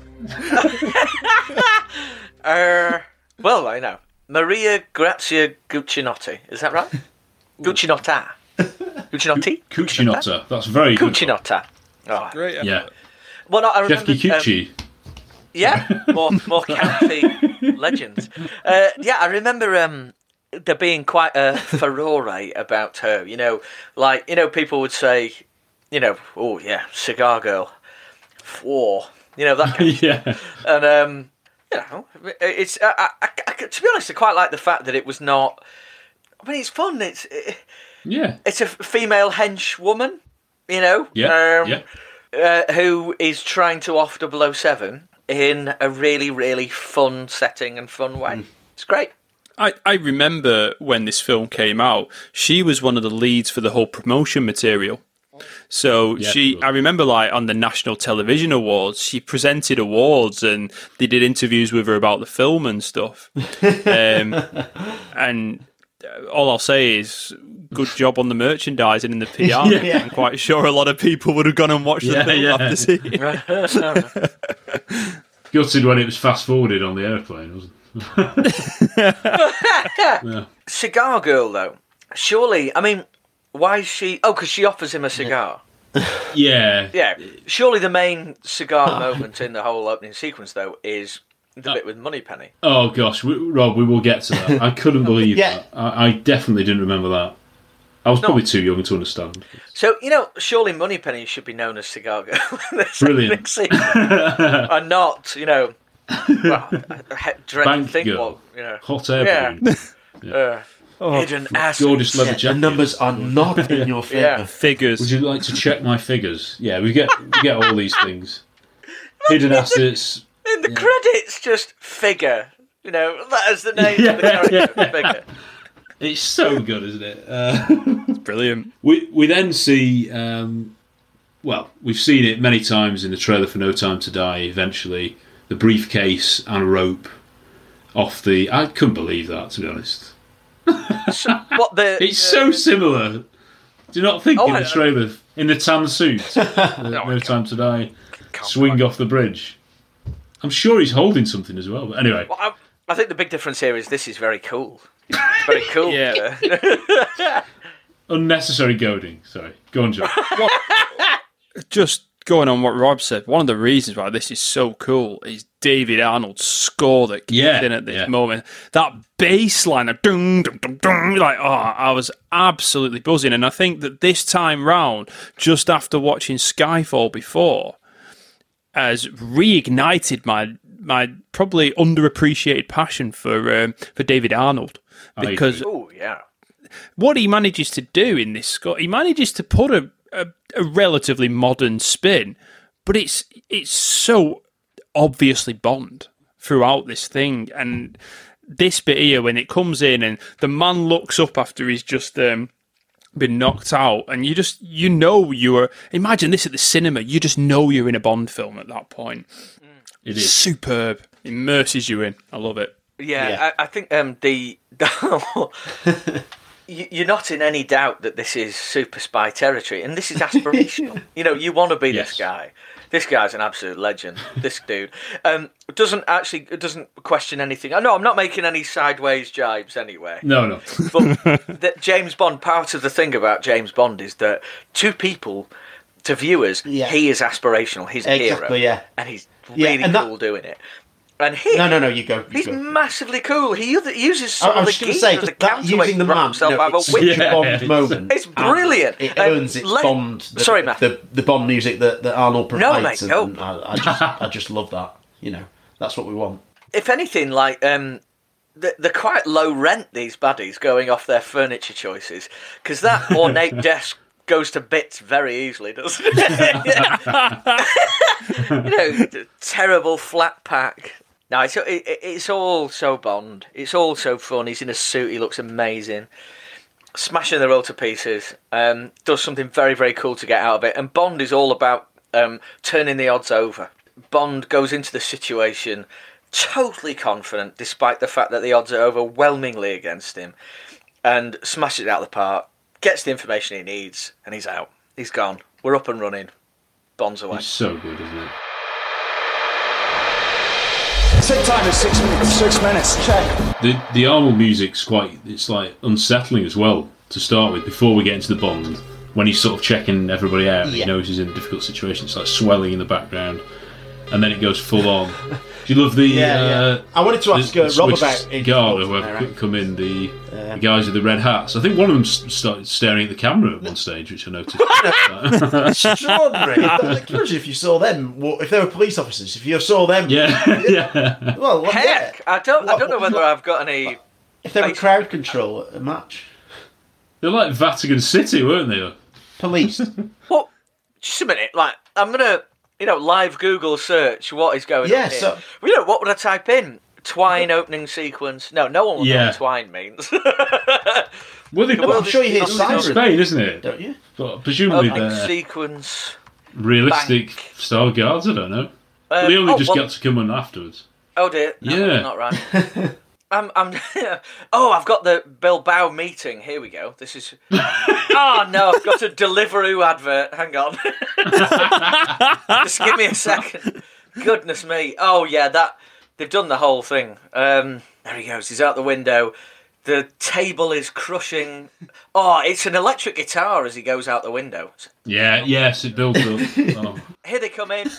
uh, well, I know Maria Grazia Guccinotti. Is that right? Guccinotta. Guccinotti. Cucinotta. That's very good. Cucinotta. Oh, Great. Yeah. well, no, I Chef remember. Kikuchi. Um, yeah, more more county legends. Uh, yeah, I remember um, there being quite a furore about her. You know, like you know, people would say, you know, oh yeah, Cigar Girl, war. You know that kind of Yeah. And um, you know, it's I, I, I, to be honest, I quite like the fact that it was not. I mean, it's fun. It's it, Yeah. it's a female hench woman, you know, Yeah. um, Yeah. Uh, who is trying to off double oh seven in a really, really fun setting and fun way. Mm. It's great. I, I remember when this film came out, she was one of the leads for the whole promotion material. So Yeah, she, cool. I remember, like on the National Television Awards, she presented awards and they did interviews with her about the film and stuff. um, and all I'll say is, good job on the merchandising and the P R. Yeah. I'm quite sure a lot of people would have gone and watched Yeah, the film yeah. after seeing it. Gutted when it was fast forwarded on the airplane, wasn't it? Yeah. Cigar Girl, though, surely, I mean, why is she? Oh, because she offers him a cigar. Yeah. Yeah, surely the main cigar moment in the whole opening sequence, though, is the bit with Moneypenny. Oh gosh, we, Rob, we will get to that. I couldn't believe Yeah. that. I, I definitely didn't remember that. I was probably too young to understand. So, you know, surely Moneypenny should be known as Cigar Girl. Brilliant. And not, you know, well, I, I dread Bank to think girl. what, you know. Hot air Yeah. balloon. Uh, Oh, hidden assets. gorgeous leather The jacket. numbers are not in your favour. Yeah. Figures. Would you like to check my figures? Yeah, we get we get all these things. Hidden assets. In the credits, just figure. You know, that is the name of the character, yeah. figure. It's so good, isn't it? Uh, It's brilliant. we we then see, um, well, we've seen it many times in the trailer for No Time to Die. Eventually, the briefcase and a rope off the. I couldn't believe that, to be honest. So, what the? It's so similar. Do you not think Oh, in I- the trailer, in the tan suit, uh, No Time to Die, swing off the bridge? I'm sure he's holding something as well. But anyway, Well, I, I think the big difference here is this is very cool. It's very cool. Yeah. unnecessary goading. Sorry, go on, John. Just going on what Rob said, one of the reasons why this is so cool is David Arnold's score that kicked Yeah, in at this yeah. moment. That bass line of dung, dung, dung, dung, like, oh, I was absolutely buzzing. And I think that this time round, just after watching Skyfall before, has reignited my my probably underappreciated passion for um, for David Arnold. I Because Oh, yeah. what he manages to do in this score, he manages to put a, a, a relatively modern spin, but it's it's so obviously Bond throughout this thing. And this bit here, when it comes in and the man looks up after he's just um, been knocked out, and you just, you know, you are, imagine this at the cinema, you just know you're in a Bond film at that point. It is superb. Immerses you in. I love it. Yeah, Yeah. I, I think um, the, you- you're not in any doubt that this is super spy territory, and this is aspirational. You know, you want to be Yes. this guy. This guy's an absolute legend. This dude um, doesn't actually doesn't question anything. I know I'm not making any sideways jibes anyway. No, no. But that James Bond. Part of the thing about James Bond is that to people, to viewers, Yeah. he is aspirational. He's a Exactly, hero, yeah. and he's Yeah, really and that- cool doing it. And he, No, no, no, you go. You he's go. massively cool. He uth- uses I, some I of was the just going gear to say, as a that, counterweight using the to wrap man, himself you know, out of a it's whip. such a Yeah, Bond it's- moment. It's and brilliant. It Um, earns its let- Bond. The, Sorry, Matt. The, the Bond music that, that Arnold provides. mate, and, no. and I, I just, I just love that. You know, that's what we want. If anything, like um, they're, they're quite low rent, these baddies, going off their furniture choices, because that ornate desk goes to bits very easily, doesn't it? You know, terrible flat pack. No, it's it, it's all so Bond. It's all so fun. He's in a suit. He looks amazing. Smashing the roll to pieces. Um, does something very, very cool to get out of it. And Bond is all about um, turning the odds over. Bond goes into the situation totally confident, despite the fact that the odds are overwhelmingly against him, and smashes it out of the park. Gets the information he needs, and he's out. He's gone. We're up and running. Bond's away. It's so good, isn't it? Set time is six minutes. Six minutes. Check. The the Arnold music's quite, it's like unsettling as well to start with before we get into the Bond. When he's sort of checking everybody out and he Yeah. knows he's in a difficult situation, it's like swelling in the background, and then it goes full on. Do you love the? Yeah, uh, yeah. I wanted to ask the uh, Rob Swiss about his Guard thoughts who on have there, right? come in, the, Yeah. the guys with the red hats. I think one of them s- started staring at the camera at one stage, which I noticed. Extraordinary. Like, imagine if you saw them, what- if they were police officers, if you saw them. Yeah, yeah. Well, what, yeah. Heck, I don't. I don't know whether I've got any. If they were crowd control at a match. They're like Vatican City, weren't they? Police. Well, just a minute. Like, I'm gonna, you know, live Google search what is going Yeah, on here. so- Well, you know, what would I type in? Twine opening sequence. No, no one will know Yeah. what twine means. Well, they, Well, I'm sure you hear it's sirens. Spain, isn't it? Don't you? But presumably Opening they're sequence. realistic style guards. I don't know. Um, they only oh, just well- got to come on afterwards. Oh dear. No, Yeah. not right. I'm, I'm. Oh, I've got the Bilbao meeting. Here we go. This is. Oh no, I've got a Deliveroo advert. Hang on. Just give me a second. Goodness me. Oh yeah, that they've done the whole thing. Um, there he goes. He's out the window. The table is crushing. Oh, it's an electric guitar as he goes out the window. Yeah, yes, it builds up. Oh. Here they come in.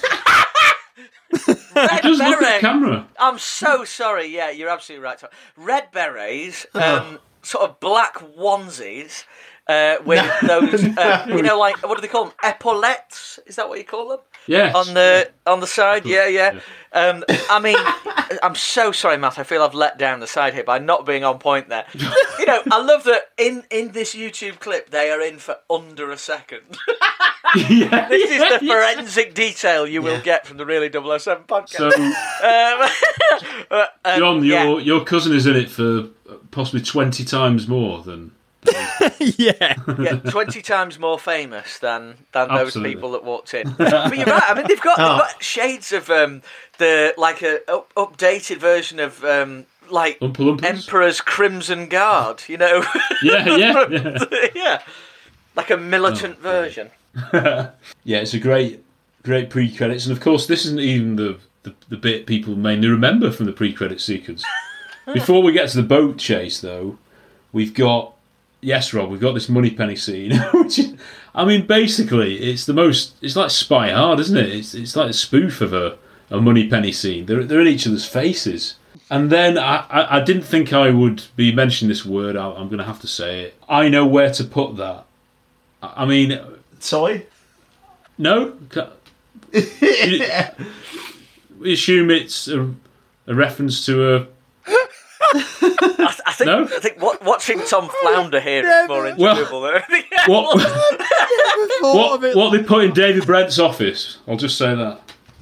Just look at the camera. I'm so sorry. Yeah, you're absolutely right. Tom. Red berets, um, sort of black onesies uh, with those, uh, you know, like what do they call them? Epaulettes? Is that what you call them? Yes. On the on the side, yeah, yeah. Um, I mean, I'm so sorry, Matt. I feel I've let down the side here by not being on point there. You know, I love that in in this YouTube clip they are in for under a second. Yeah, This is yeah, the yeah. forensic detail you will get from the Really double oh seven podcast. So, um, uh, um, John, yeah. your your cousin is in it for possibly twenty times more than. yeah. yeah, twenty times more famous than than those Absolutely. people that walked in. But you're right. I mean, they've got Oh. they've got shades of um, the like a up, updated version of um, like Oompa Loompas? Emperor's Crimson Guard. You know? Yeah, yeah, yeah. yeah. Like a militant Oh, version. Yeah, it's a great, great pre-credits, and of course, this isn't even the, the the bit people mainly remember from the pre-credit sequence. Before we get to the boat chase, though, we've got yes, Rob, we've got this Moneypenny scene. Which is, I mean, basically, it's the most. It's like Spy Hard, isn't it? It's it's like a spoof of a a Moneypenny scene. They're they're in each other's faces. And then I, I, I didn't think I would be mentioning this word. I, I'm going to have to say it. I know where to put that. I I mean, Soy? no. Ca- you- we assume it's a, a reference to a. I, I think No? I think what, watching Tom flounder here is more Well, enjoyable. than anything What, else. what, what they put in David Brent's office. I'll just say that.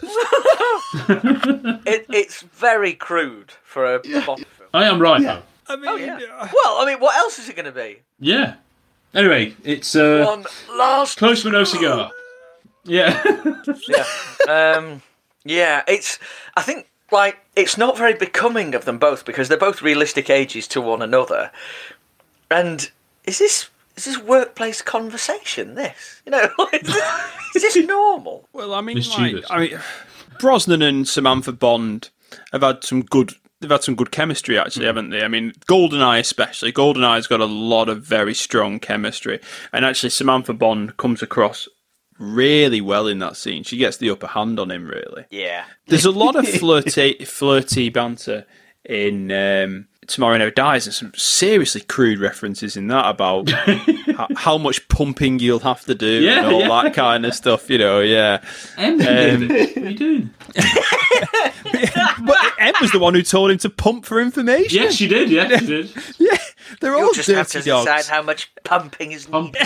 it, it's very crude for a Bond film. I am right, though. I mean, Oh, yeah. Well, I mean, what else is it going to be? Yeah. Anyway, it's uh, One last Close but no cigar. Yeah. yeah. Um, yeah, it's. I think like it's not very becoming of them both because they're both realistic ages to one another. And is this is this workplace conversation? This, you know, is this, is this normal? Well, I mean, like, I mean, Brosnan and Samantha Bond have had some good. They've had some good chemistry, actually, mm. haven't they? I mean, GoldenEye especially. GoldenEye's got a lot of very strong chemistry, and actually, Samantha Bond comes across really well in that scene. She gets the upper hand on him, really. Yeah. There's a lot of flirty, flirty banter in um, Tomorrow Never Dies, and some seriously crude references in that about how, how much pumping you'll have to do yeah, and all yeah. that kind of stuff, you know, yeah. Em, um, what are you doing? But Em was the one who told him to pump for information. Yes, she did, yeah, she did. Yeah, they're You'll all just dirty have to dogs. decide how much pumping is needed.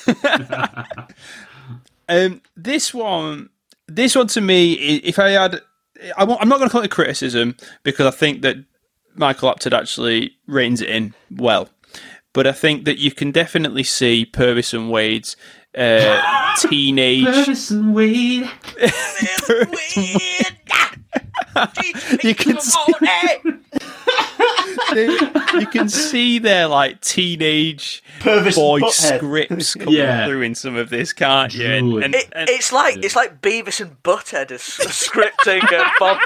um, this one, this one to me, if I had, I won't, I'm not going to call it a criticism because I think that Michael Apted actually reins it in well, but I think that you can definitely see Purvis and Wade's uh, teenage. Purvis and Wade. Purvis and Wade. You can see, you can see their like teenage Purvis boy Butthead. scripts coming Yeah. through in some of this, can't you? And, and, It, and- it's like it's like Beavis and Butthead as scripting a Bond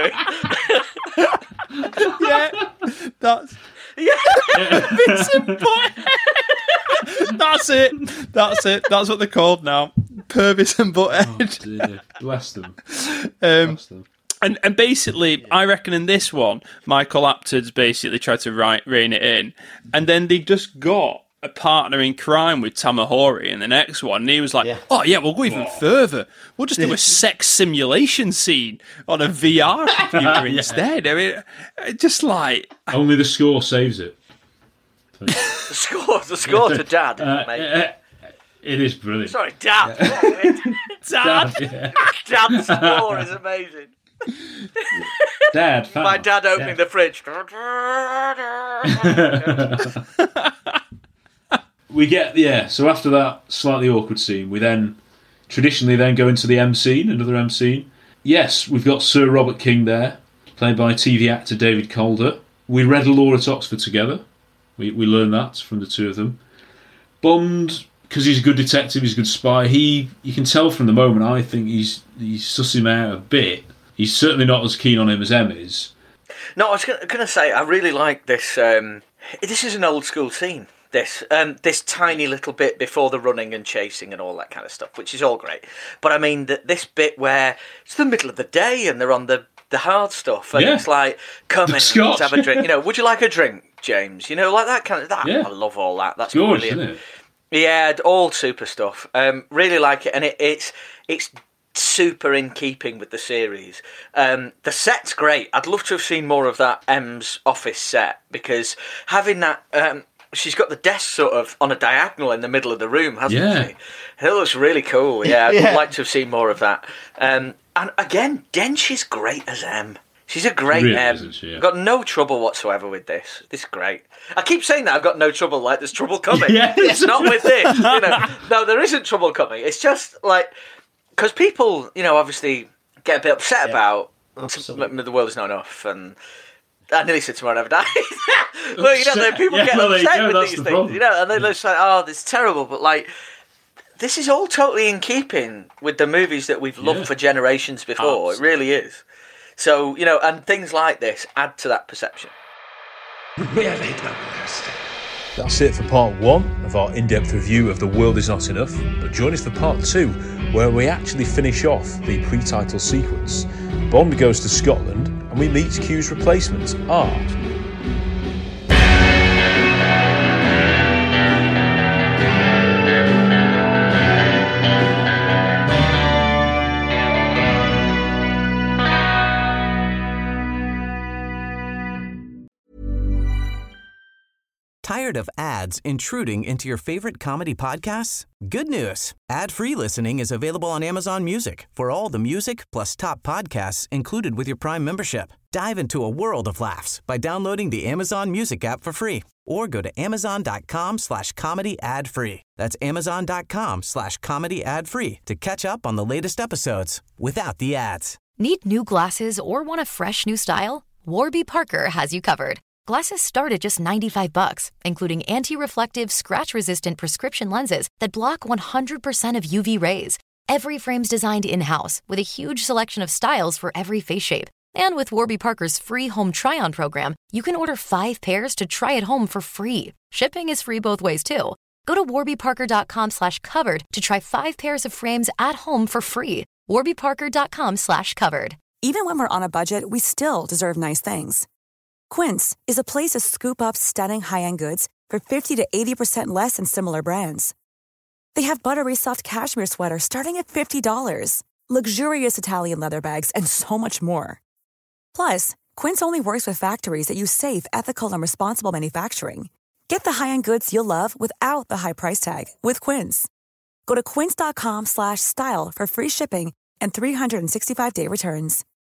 movie. yeah, that's Yeah, Purvis and Butthead. That's it. That's it. That's what they're called now. Purvis and Butthead. Oh, dear. Bless them. Um, Bless them. And and basically, I reckon in this one, Michael Apted's basically tried to write, rein it in, and then they just got a partner in crime with Tamahori in the next one, and he was like, Yeah. "Oh yeah, we'll go even further. We'll just do a sex simulation scene on a V R computer Yeah. instead." I mean, just like Only the score saves it. the score, the score to Dad, Uh, mate. uh, it is brilliant. Sorry, Dad. Dad. Yeah. Dad's score is amazing. Dad, fat My man. dad opening the fridge. We get, yeah, so after that slightly awkward scene, we then traditionally then go into the M scene, another M scene. Yes, we've got Sir Robert King there, played by T V actor David Calder. We read Law at Oxford together. We we learned that from the two of them. Bond, because he's a good detective, he's a good spy, he you can tell from the moment, I think he's he's sussing him out a bit. He's certainly not as keen on him as Em is. No, I was going to say, I really like this. Um, this is an old school scene. This um, this tiny little bit before the running and chasing and all that kind of stuff, which is all great. But I mean, that this bit where it's the middle of the day and they're on the, the hard stuff, and Yeah. it's like, come in, let's Scotch. have a drink. You know, would you like a drink, James? You know, like that kind of that. Yeah. I love all that. That's George, brilliant. isn't it? Yeah, all super stuff. Um, really like it, and it, it's it's super in keeping with the series. Um, the set's great. I'd love to have seen more of that M's office set, because having that, um, she's got the desk sort of on a diagonal in the middle of the room, hasn't Yeah. she? It looks really cool. Yeah, I'd Yeah. like to have seen more of that. Um, and again, Dench is great as M. She's a great Really, M. isn't she? Yeah. I've got no trouble whatsoever with this. This is great. I keep saying that I've got no trouble, like there's trouble coming. Yeah. It's not with this. You know, no, there isn't trouble coming. It's just like, because people, you know, obviously get a bit upset Yeah, about absolutely. the world is not enough, and I nearly said Tomorrow Never Dies. Well, you know, then people Yeah, get well, there you upset go, with that's these the things, problem. you know, and they're just like, oh, this is terrible, but like, this is all totally in keeping with the movies that we've loved Yeah. for generations before. It really is. So, you know, and things like this add to that perception. That's it for part one of our in-depth review of The World Is Not Enough, but join us for part two, where we actually finish off the pre-title sequence. Bond goes to Scotland, and we meet Q's replacement, Art. Tired of ads intruding into your favorite comedy podcasts? Good news. Ad-free listening is available on Amazon Music for all the music plus top podcasts included with your Prime membership. Dive into a world of laughs by downloading the Amazon Music app for free or go to amazon.com slash comedy ad free. That's amazon.com slash comedy ad free to catch up on the latest episodes without the ads. Need new glasses or want a fresh new style? Warby Parker has you covered. Glasses start at just ninety-five bucks, including anti-reflective, scratch-resistant prescription lenses that block one hundred percent of U V rays. Every frame's designed in-house with a huge selection of styles for every face shape. And with Warby Parker's free home try-on program, you can order five pairs to try at home for free. Shipping is free both ways, too. Go to warbyparker.com slash covered to try five pairs of frames at home for free. warbyparker.com slash covered. Even when we're on a budget, we still deserve nice things. Quince is a place to scoop up stunning high-end goods for fifty to eighty percent less than similar brands. They have buttery soft cashmere sweaters starting at fifty dollars, luxurious Italian leather bags, and so much more. Plus, Quince only works with factories that use safe, ethical, and responsible manufacturing. Get the high-end goods you'll love without the high price tag with Quince. Go to quince.com slash style for free shipping and three sixty-five day returns.